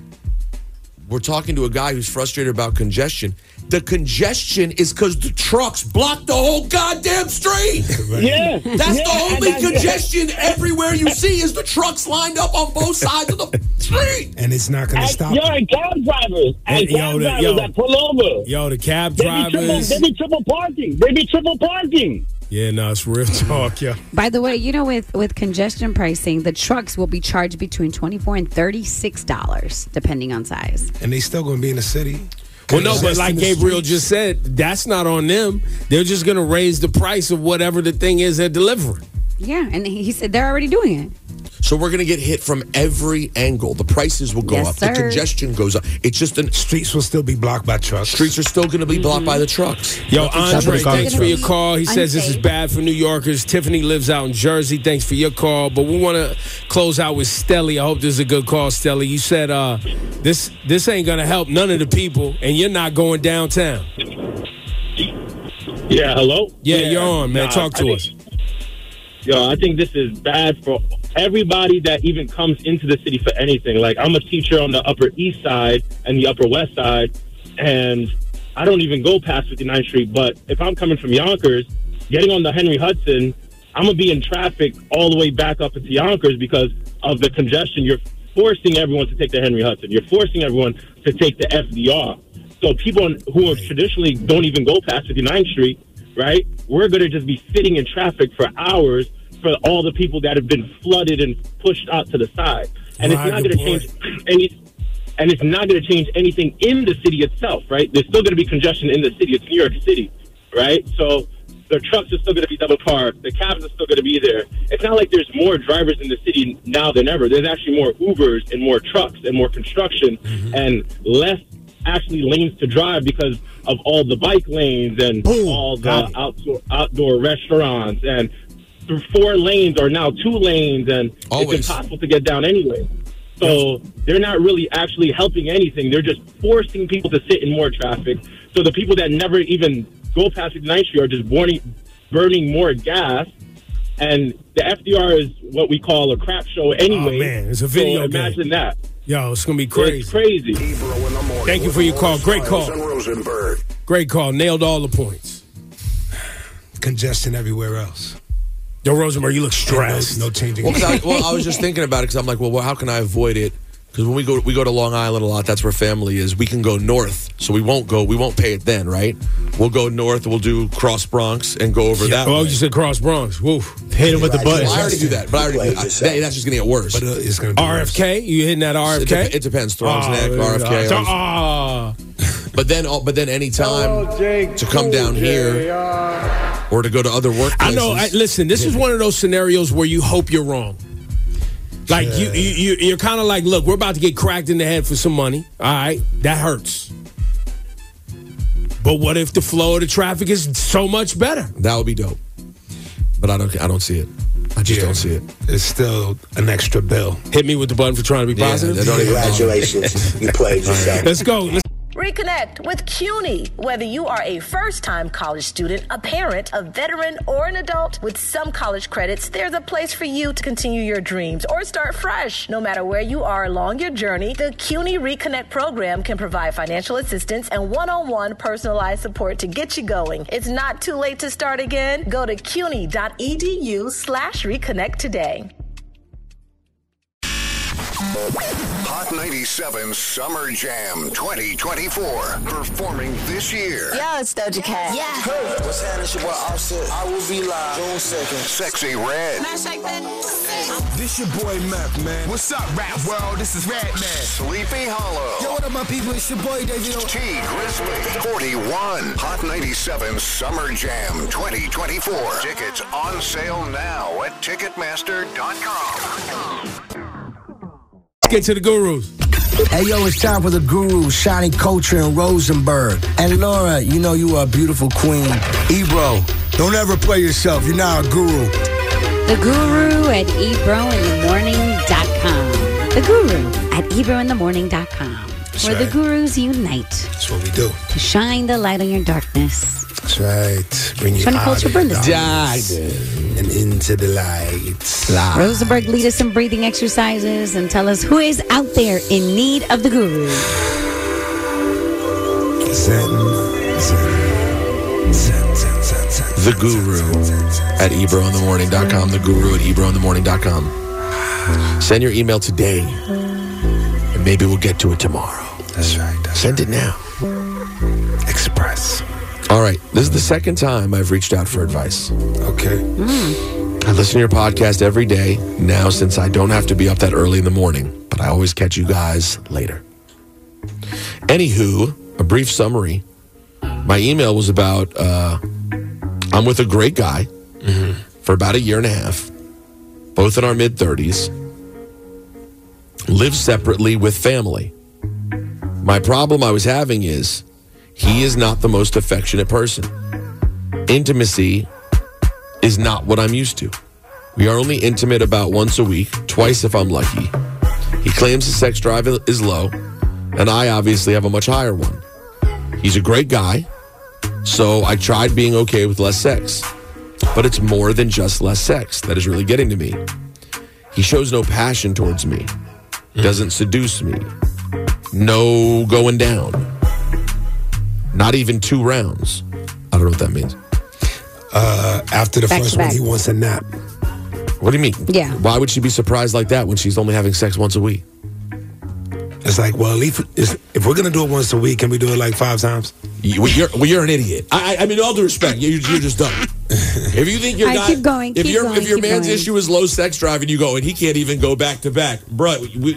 We're talking to a guy who's frustrated about congestion. The congestion is because the trucks block the whole goddamn street. Yeah. That's the only congestion everywhere you see is the trucks lined up on both sides of the street. And it's not going to stop. And cab drivers. And cab drivers that pull over. The cab drivers. They be triple parking. Yeah, no, it's real talk, yo. By the way, with congestion pricing, the trucks will be charged between $24 and $36, depending on size. And they still going to be in the city. Well, no, but like Gabriel just said, that's not on them. They're just going to raise the price of whatever the thing is they're delivering. Yeah, and he said they're already doing it. So we're going to get hit from every angle. The prices will go up. Sir. The congestion goes up. It's just streets will still be blocked by trucks. Streets are still going to be blocked by the trucks. Yo, Andre, thanks for your call. He says this is bad for New Yorkers. Tiffany lives out in Jersey. Thanks for your call. But we want to close out with Stelly. I hope this is a good call, Stelly. You said this ain't going to help none of the people, and you're not going downtown. Yeah, hello? Yeah, you're on, man. Talk to us. Yo, I think this is bad for everybody that even comes into the city for anything. Like, I'm a teacher on the Upper East Side and the Upper West Side, and I don't even go past 59th Street. But if I'm coming from Yonkers, getting on the Henry Hudson, I'm going to be in traffic all the way back up into Yonkers because of the congestion. You're forcing everyone to take the Henry Hudson. You're forcing everyone to take the FDR. So people who traditionally don't even go past 59th Street, right, we're going to just be sitting in traffic for hours for all the people that have been flooded and pushed out to the side. And it's not going to change and it's not going to change anything in the city itself, right? There's still going to be congestion in the city. It's New York City, right? So the trucks are still going to be double parked. The cabs are still going to be there. It's not like there's more drivers in the city now than ever. There's actually more Ubers and more trucks and more construction and less actually lanes to drive because of all the bike lanes and all the outdoor restaurants. And 4 lanes are now 2 lanes, and it's impossible to get down anyway. So they're not really actually helping anything. They're just forcing people to sit in more traffic. So the people that never even go past 59th Street are just burning more gas. And the FDR is what we call a crap show anyway. Oh, man, it's a video game. Imagine that. Yo, it's going to be crazy. It's crazy. Thank you for your call. Great call. Great call. Nailed all the points. Congestion everywhere else. Yo, Rosenberg, you look stressed. No changing. Well, I was just thinking about it because I'm like, well, how can I avoid it? Because when we go to Long Island a lot, that's where family is. We can go north, so we won't pay it then, right? We'll go north, we'll do Cross Bronx and go over that way. Oh, you said Cross Bronx. Woof. Hit him with the button. Well, I already do that, but that's just going to get worse. But it's going to be RFK? Worse. You hitting that RFK? It depends. Throgs Neck, RFK. But then any time to come down here or to go to other workplaces. I know. Listen, this is one of those scenarios where you hope you're wrong. Like, you're kind of like, look, we're about to get cracked in the head for some money. All right, that hurts. But what if the flow of the traffic is so much better? That would be dope. But I don't see it. I just don't see it. It's still an extra bill. Hit me with the button for trying to be positive. Congratulations. You played yourself. Let's go. Reconnect with CUNY. Whether you are a first-time college student, a parent, a veteran, or an adult, with some college credits, there's a place for you to continue your dreams or start fresh. No matter where you are along your journey, the CUNY Reconnect program can provide financial assistance and one-on-one personalized support to get you going. It's not too late to start again. Go to cuny.edu/reconnect today. Hot 97 Summer Jam 2024. Performing this year. Yo, it's Doja Cat. Yeah. Hey, what's happening? It's your boy Offset. I will be live June 2nd. Sexy Red. This your boy Meth, man. What's up, rap world? This is Red Man. Sleepy Hollow. Yo, what up, my people? It's your boy David. T Grizzly. 41. Hot 97 Summer Jam 2024. Tickets on sale now at Ticketmaster.com. Get to the gurus. Hey, yo, it's time for the Guru, Shiny Culture and Rosenberg. And Laura, you know you are a beautiful queen. Ebro, don't ever play yourself. You're now a guru. The Guru at ebrointhemorning.com. The Guru at ebrointhemorning.com. Where the gurus unite. That's what we do. To shine the light on your darkness. That's right. Bring you Shiny out Culture of the Brenda. darkness and into the light. Rosenberg, lead us in breathing exercises and tell us who is out there in need of the Guru. The Guru at ebrointhemorning.com. The Guru at ebrointhemorning.com. Send your email today, and maybe we'll get to it tomorrow. That's right. Send it now. Express. All right. This is the second time I've reached out for advice. Okay. I listen to your podcast every day now since I don't have to be up that early in the morning, but I always catch you guys later. Anywho, a brief summary. My email was about I'm with a great guy for about a year and a half, both in our mid-30s, live separately with family. My problem I was having is he is not the most affectionate person. Intimacy is not what I'm used to. We are only intimate about once a week, twice if I'm lucky. He claims his sex drive is low, and I obviously have a much higher one. He's a great guy, so I tried being okay with less sex. But it's more than just less sex that is really getting to me. He shows no passion towards me, doesn't seduce me, no going down. Not even 2 rounds. I don't know what that means. After the first one, he wants a nap. What do you mean? Yeah. Why would she be surprised like that when she's only having sex once a week? It's like, well, if we're going to do it once a week, can we do it like 5 times? You're an idiot. I mean, all due respect, you're just dumb. If you think your guy, keep going, if your man's going. issue is low sex drive and you go and he can't even go back to back, bro,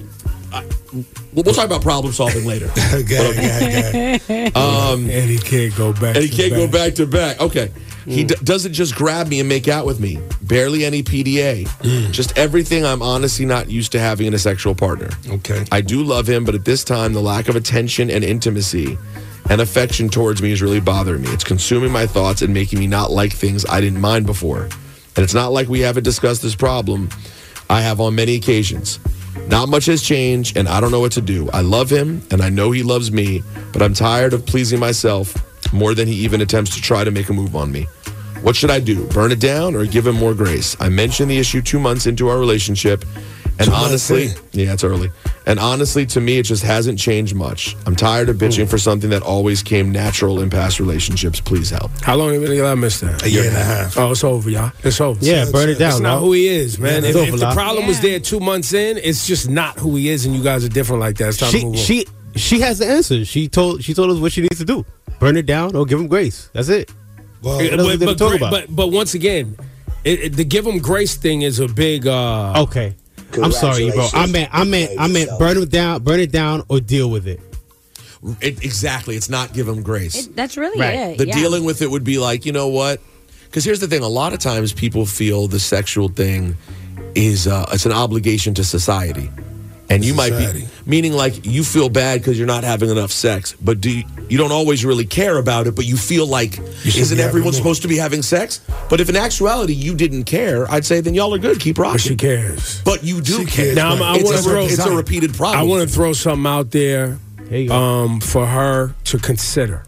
we'll talk about problem solving later. Okay. And he can't go back. And he can't go back to back. Okay. He doesn't just grab me and make out with me. Barely any PDA. Just everything I'm honestly not used to having in a sexual partner. Okay. I do love him, but at this time, the lack of attention and intimacy and affection towards me is really bothering me. It's consuming my thoughts and making me not like things I didn't mind before. And it's not like we haven't discussed this problem. I have on many occasions. Not much has changed, and I don't know what to do. I love him, and I know he loves me, but I'm tired of pleasing myself more than he even attempts to try to make a move on me. What should I do? Burn it down or give him more grace? I mentioned the issue 2 months into our relationship, and honestly, yeah, it's early. And honestly, to me, it just hasn't changed much. I'm tired of bitching for something that always came natural in past relationships. Please help. How long have I missed that? A year and a half. Oh, it's over, y'all. It's over. Yeah, burn it down. It's not who he is, man. Yeah, if the problem was there 2 months in, it's just not who he is, and you guys are different like that. It's time to move on. She has the answer. She told us what she needs to do. Burn it down or give him grace. That's it. Well, but once again, the give him grace thing is a big. Okay. I'm sorry, bro. I meant burn it down, or deal with it. Exactly. It's not give him grace. That's really it. The dealing with it would be like, you know what? Because here's the thing. A lot of times people feel the sexual thing is it's an obligation to society. And you might be, meaning like you feel bad because you're not having enough sex. But do you don't always really care about it, but you feel like, isn't everyone supposed to be having sex? But if in actuality you didn't care, I'd say then y'all are good. Keep rocking. But she cares. But you do care. Now, It's a repeated problem. I want to throw something out there for her to consider.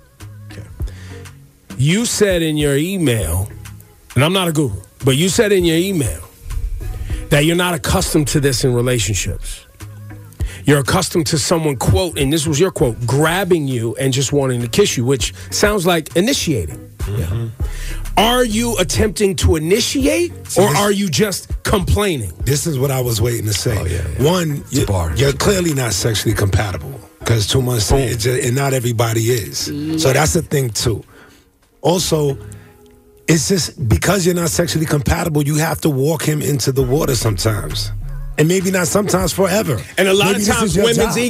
You said in your email, and I'm not a guru, but you said in your email that you're not accustomed to this in relationships. You're accustomed to someone, quote, and this was your quote, grabbing you and just wanting to kiss you, which sounds like initiating. Mm-hmm. Are you attempting to initiate, or are you just complaining? This is what I was waiting to say. One, you're clearly not sexually compatible because 2 months and not everybody is. Yeah. So that's the thing too. Also, it's just because you're not sexually compatible, you have to walk him into the water sometimes. And maybe not sometimes forever. And a lot Maybe of this times is your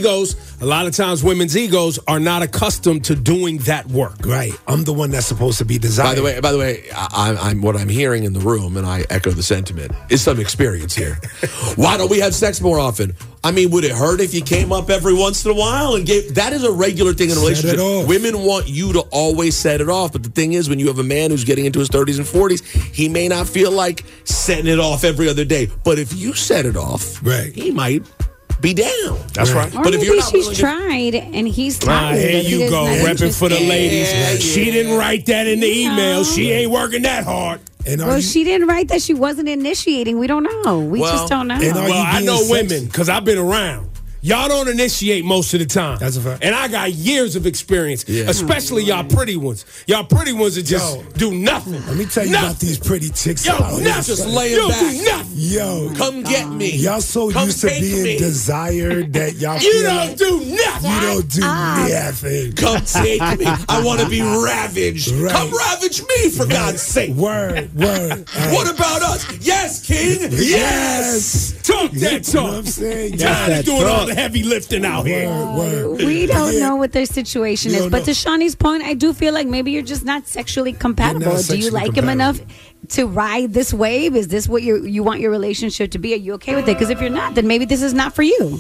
women's egos are not accustomed to doing that work. Right. I'm the one that's supposed to be desired. By the way, I'm what I'm hearing in the room, and I echo the sentiment, is some experience here. Why don't we have sex more often? I mean, would it hurt if you came up every once in a while and gave? That is a regular thing in a relationship. Women want you to always set it off, but the thing is, when you have a man who's getting into his 30s and 40s, he may not feel like setting it off every other day. But if you set it off, he might be down. That's right. Or But if you're not she's willing tried and he's tired. Here of you it. go, It's not repping for the interesting. ladies. She didn't write that in the email. She ain't working that hard. Well, she didn't write that she wasn't initiating. We don't know. We just don't know. Well, I know women because I've been around. Y'all don't initiate most of the time. That's a fact. And I got years of experience, especially y'all pretty ones. Y'all pretty ones that just do nothing. Let me tell you about these pretty chicks. Just laying back. Do nothing. Yo, come get me. Y'all so Come used to take being me. desired that y'all You feel don't like do nothing. you don't do nothing. Come take me. I want to be ravaged. Right. Come ravage me, for God's sake. Word. What about us? Yes, King. Yes. Talk that talk. You know what I'm saying? Tired of doing all the heavy lifting out here. We don't know what their situation You is. don't But know. to Shawnee's point, I do feel like maybe you're just not sexually compatible. not Do you sexually like him enough to ride this wave? Is this what you want your relationship to be? Are you okay with it? Because if you're not, then maybe this is not for you.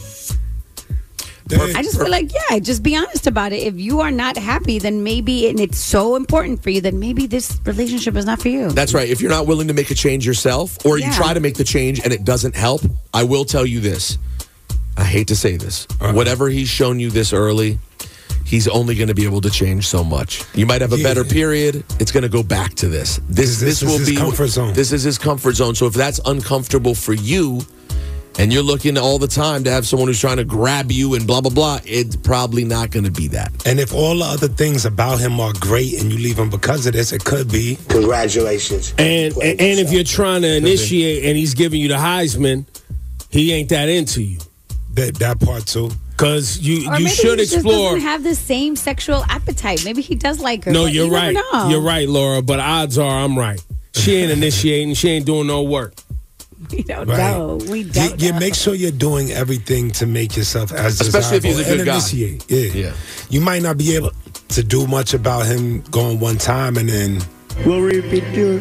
I just feel like, just be honest about it. If you are not happy, then maybe, and it's so important for you, then maybe this relationship is not for you. That's right. If you're not willing to make a change yourself, or you try to make the change and it doesn't help, I will tell you this. I hate to say this. Whatever he's shown you this early, he's only going to be able to change so much. You might have a better period. It's going to go back to this. This will is be his comfort zone. This is his comfort zone. So if that's uncomfortable for you, and you're looking all the time to have someone who's trying to grab you and blah, blah, blah, it's probably not going to be that. And if all the other things about him are great and you leave him because of this, it could be. Congratulations. And if you're trying to initiate and he's giving you the Heisman, he ain't that into you. That part too. Because you Or maybe should he just explore. doesn't have the same sexual appetite. Maybe he does like her. No, but you're you never right. know. You're right, Laura. But odds are I'm right. She ain't initiating. She ain't doing no work. We don't Right. know. We don't know. Make sure you're doing everything to make yourself as Especially if he's a desirable good and guy. initiate. Yeah. You might not be able to do much about him going one time and then. We'll repeat you.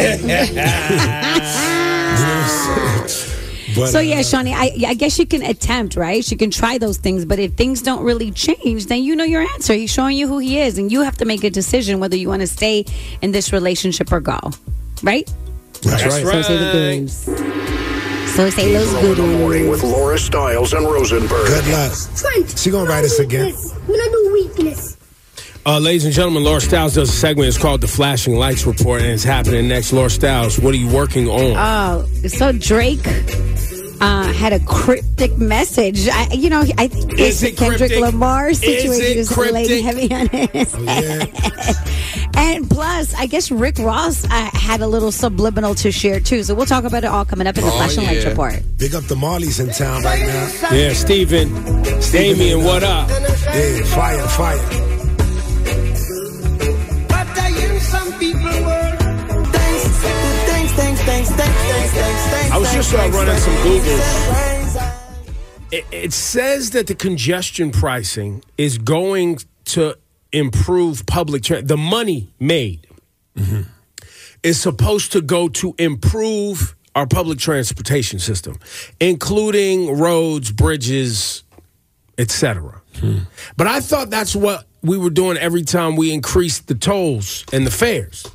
But, So yeah, Shawnee, I guess you can attempt, right? You can try those things, but if things don't really change, then you know your answer. He's showing you who he is, and you have to make a decision whether you want to stay in this relationship or go, right? That's So say the gurus. So say those Morning with gurus. Laura Stiles and Rosenberg. Good luck. She gonna write us again. When I do weakness. Ladies and gentlemen, Laura Stiles does a segment. It's called the Flashing Lights Report, and it's happening next. Laura Stiles, what are you working on? So Drake had a cryptic message. I think Is the it Kendrick cryptic? Lamar situation Is it is laying cryptic? heavy on his head. And plus, I guess Rick Ross had a little subliminal to share too. So we'll talk about it all coming up in the Flashing Lights Report. Big up the Marleys in town right now. Yeah, Steven, Damien, what up? Yeah, fire. I was just running some Googles. It says that the congestion pricing is going to improve public transit. The money made is supposed to go to improve our public transportation system, including roads, bridges, etc. But I thought that's what we were doing every time we increased the tolls and the fares.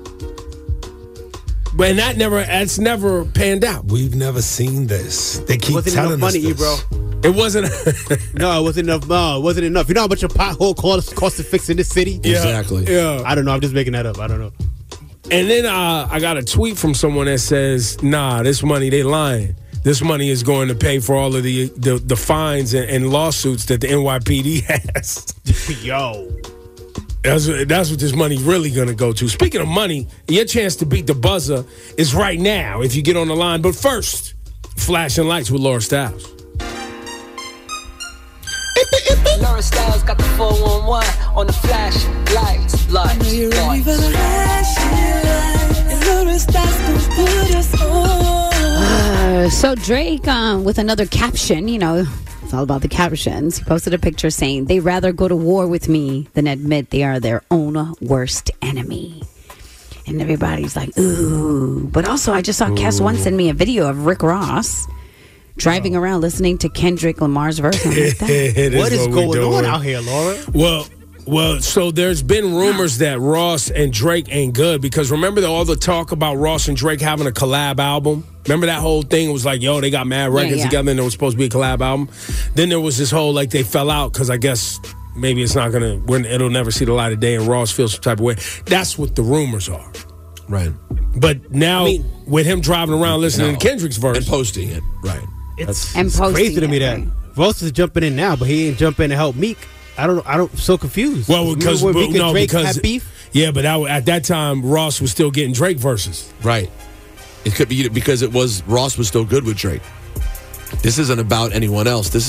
But that's never panned out. We've never seen this. They keep telling us this. Bro. It wasn't. No, it wasn't enough. No, it wasn't enough. You know how much a pothole cost to fix in this city? Yeah, exactly. Yeah. I don't know. I'm just making that up. I don't know. And then I got a tweet from someone that says, "Nah, this money they lying. This money is going to pay for all of the fines and lawsuits that the NYPD has." Yo. That's what this money's really going to go to. Speaking of money, your chance to beat the buzzer is right now if you get on the line. But first, flashing lights with Laura Styles. Laura Styles got the 411 on the flash lights. I know you're ready for the flashing lights. Laura Styles gon' put us on. So Drake, with another caption, you know, it's all about the captions. He posted a picture saying, "They'd rather go to war with me than admit they are their own worst enemy." And everybody's like, ooh. But also, I just saw Cass One send me a video of Rick Ross driving around listening to Kendrick Lamar's verse. I'm like, what is going on out here, Laura? Well, so there's been rumors that Ross and Drake ain't good because remember all the talk about Ross and Drake having a collab album? Remember that whole thing? It was like, yo, they got mad records together and there was supposed to be a collab album. Then there was this whole, like, they fell out because I guess maybe it's not going to, it'll never see the light of day and Ross feels some type of way. That's what the rumors are. Right. But now, with him driving around listening to Kendrick's verse. And posting it. Right. It's crazy to me that Ross is jumping in now, but he ain't jumping to help Meek. I'm so confused. Well, because Drake had beef. Yeah, but at that time Ross was still getting Drake verses. Right. It could be because Ross was still good with Drake. This isn't about anyone else. This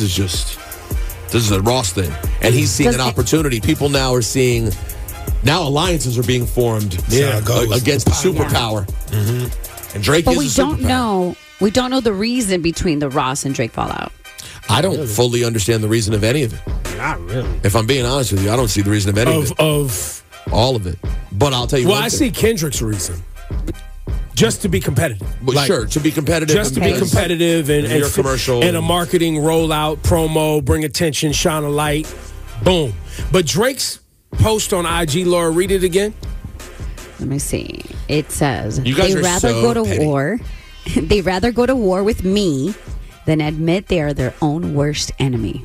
is a Ross thing, and he's seeing an opportunity. People now are seeing. Now alliances are being formed against the superpower, and Drake. But is we a don't superpower. know. We don't know the reason between the Ross and Drake fallout. I don't fully understand the reason of any of it. Not really. If I'm being honest with you, I don't see the reason of any of it. Of all of it. But I'll tell you. Well, I see Kendrick's reason. Just to be competitive. Well, sure, to be competitive. Just to be competitive and your commercial. And a marketing rollout, promo, bring attention, shine a light, boom. But Drake's post on IG, Laura, read it again. Let me see. It says, you guys they'd rather so go to petty. war. They'd rather go to war with me than admit they are their own worst enemy.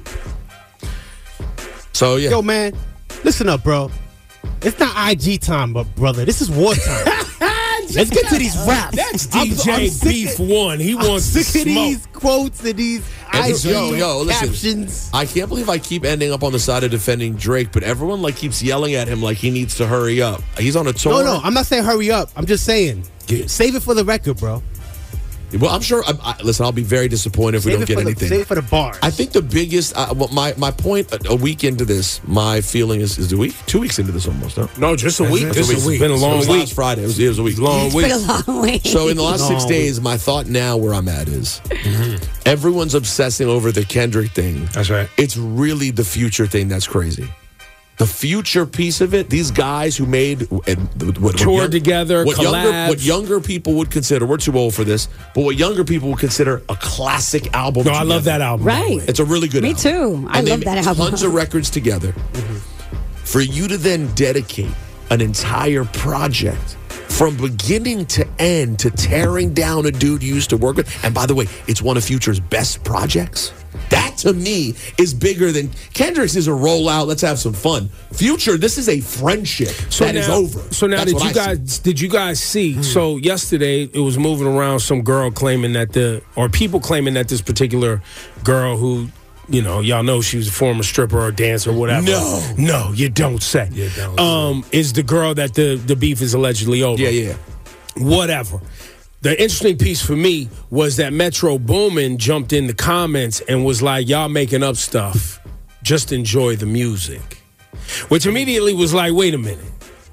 So, yeah. Yo, man, listen up, bro. It's not IG time, but brother, this is war time. Let's get to these raps. That's DJ Beef One. He wants sick to of these quotes and these listen, captions. I can't believe I keep ending up on the side of defending Drake, but everyone keeps yelling at him like he needs to hurry up. He's on a tour. No, I'm not saying hurry up. I'm just saying save it for the record, bro. Well, I'm sure. Listen, I'll be very disappointed if we don't get anything. Save it for the bars. I think the biggest, my point a week into this, my feeling is a week, 2 weeks into this almost. Huh? No, just a week. It's been a long week. Last Friday. It was a week. Long week. It's been a long week. So in the last 6 days, my thought now where I'm at is everyone's obsessing over the Kendrick thing. That's right. It's really the Future thing that's crazy. The Future piece of it, these guys who made toured together, what younger people would consider, we're too old for this, but what younger people would consider a classic album. No, I love that album. Right. It's a really good Me album. too. I And love they that made album. Tons of records together. For you to then dedicate an entire project from beginning to end to tearing down a dude you used to work with, and by the way, it's one of Future's best projects. That to me is bigger than Kendrick's is a rollout. Let's have some fun. Future, this is a friendship that is over. So now, That's did you guys see? So yesterday, it was moving around some girl claiming that people claiming that this particular girl who, y'all know she was a former stripper or dancer or whatever. No, you don't say. You don't is the girl that the beef is allegedly over. Yeah. Whatever. The interesting piece for me was that Metro Boomin jumped in the comments and was like, y'all making up stuff. Just enjoy the music. Which immediately was like, wait a minute.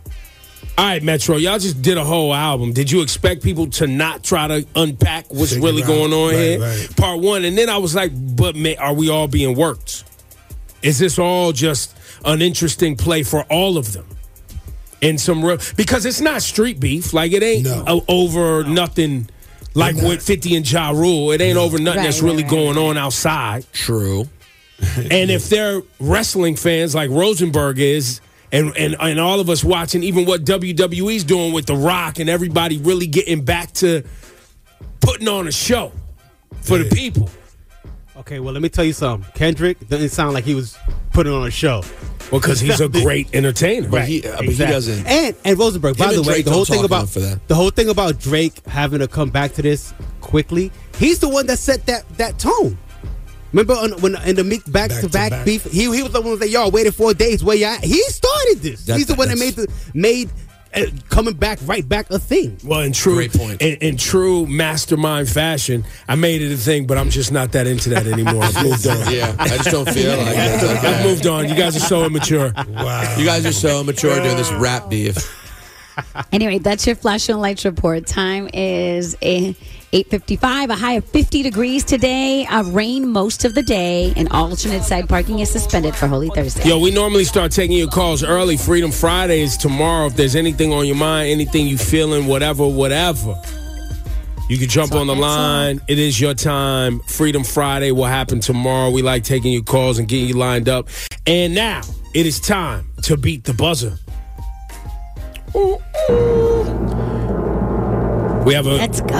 All right, Metro, y'all just did a whole album. Did you expect people to not try to unpack what's really going on here? Right. Part one. And then I was like, but are we all being worked? Is this all just an interesting play for all of them? And some real, because it's not street beef. Like, it ain't over nothing like with 50 and Ja Rule. It ain't over nothing that's really going on outside. True. And if they're wrestling fans like Rosenberg is, and all of us watching even what WWE's doing with The Rock and everybody really getting back to putting on a show for the people. Okay, well, let me tell you something. Kendrick doesn't sound like he was putting on a show. Well, because he's a great entertainer. But he doesn't. And Rosenberg, by the way, Drake the whole don't thing talk enough for that. about Drake having to come back to this quickly, he's the one that set that tone. Remember when in the Meek back-to-back beef, he was the one that y'all waited 4 days. Where y'all? He started this. He's the one that made coming back right back a thing. Well, in true in true mastermind fashion, I made it a thing, but I'm just not that into that anymore. I've moved on. Yeah, I just don't feel like it. Okay. I've moved on. You guys are so immature. Wow. You guys are so immature doing this rap beef. Anyway, that's your Flash and Lights report. Time is 8:55. A high of 50 degrees today. Rain most of the day. And alternate side parking is suspended for Holy Thursday. Yo, we normally start taking your calls early. Freedom Friday is tomorrow. If there's anything on your mind, anything you feeling, whatever, you can jump on the line. It is your time. Freedom Friday will happen tomorrow. We like taking your calls and getting you lined up. And now it is time to beat the buzzer. Ooh, ooh. We have a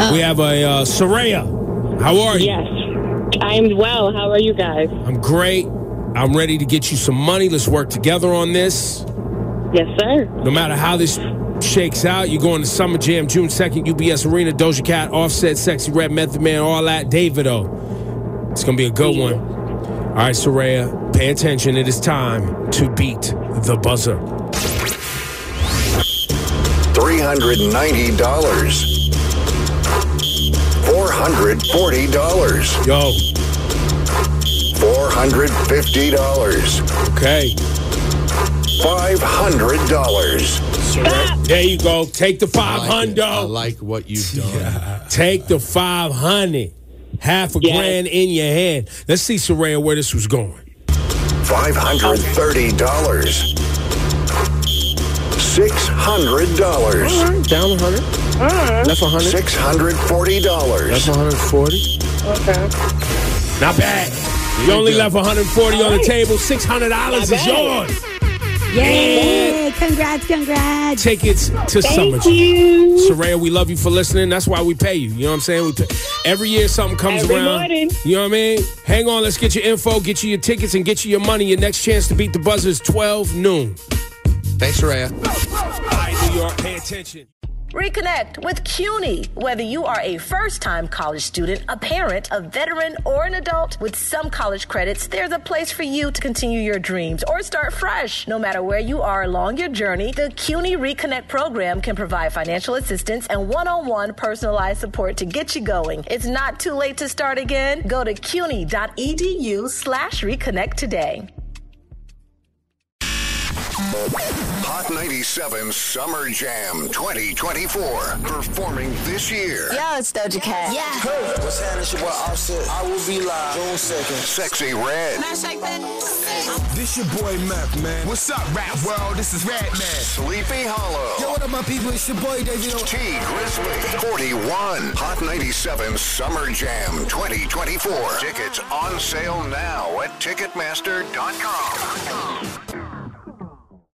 Soraya. How are you? Yes, I'm well. How are you guys? I'm great. I'm ready to get you some money. Let's work together on this. Yes, sir. No matter how this shakes out, you're going to Summer Jam June 2nd, UBS Arena, Doja Cat, Offset, Sexy Red, Method Man, all that, Davido. It's going to be a good one. All right, Soraya, pay attention. It is time to beat the buzzer. $390. $440. Yo. $450. Okay. $500. There you go. Take the 500. I like what you've done. Yeah. Take the 500. Half a grand in your hand. Let's see, Soraya, where this was going. $530. $600. Down 100. Left 100. $640. Left 140. Okay. Not bad. You only left 140 on the table. $600 is yours. Yay! Congrats. Tickets to Summer Jam. Soraya, we love you for listening. That's why we pay you. You know what I'm saying? Every year something comes around. Morning. You know what I mean? Hang on. Let's get your info, get you your tickets, and get you your money. Your next chance to beat the buzzer is 12 noon. Thanks, Soraya. All right, New York, pay attention. Reconnect with CUNY. Whether you are a first-time college student, a parent, a veteran, or an adult, with some college credits, there's a place for you to continue your dreams or start fresh. No matter where you are along your journey, the CUNY Reconnect program can provide financial assistance and one-on-one personalized support to get you going. It's not too late to start again. Go to cuny.edu/reconnect today. Hot 97 Summer Jam 2024. Performing this year. Yo, it's Doja Cat. Yeah. Hey, what's happening? It's your boy Offset. I will be live June 2nd. Sexy Red. This your boy Meth, man. What's up, rap world? This is Red Man. Sleepy Hollow. Yo, what up, my people? It's your boy Davido. T Grizzly. 41. Hot 97 Summer Jam 2024. Tickets on sale now at Ticketmaster.com.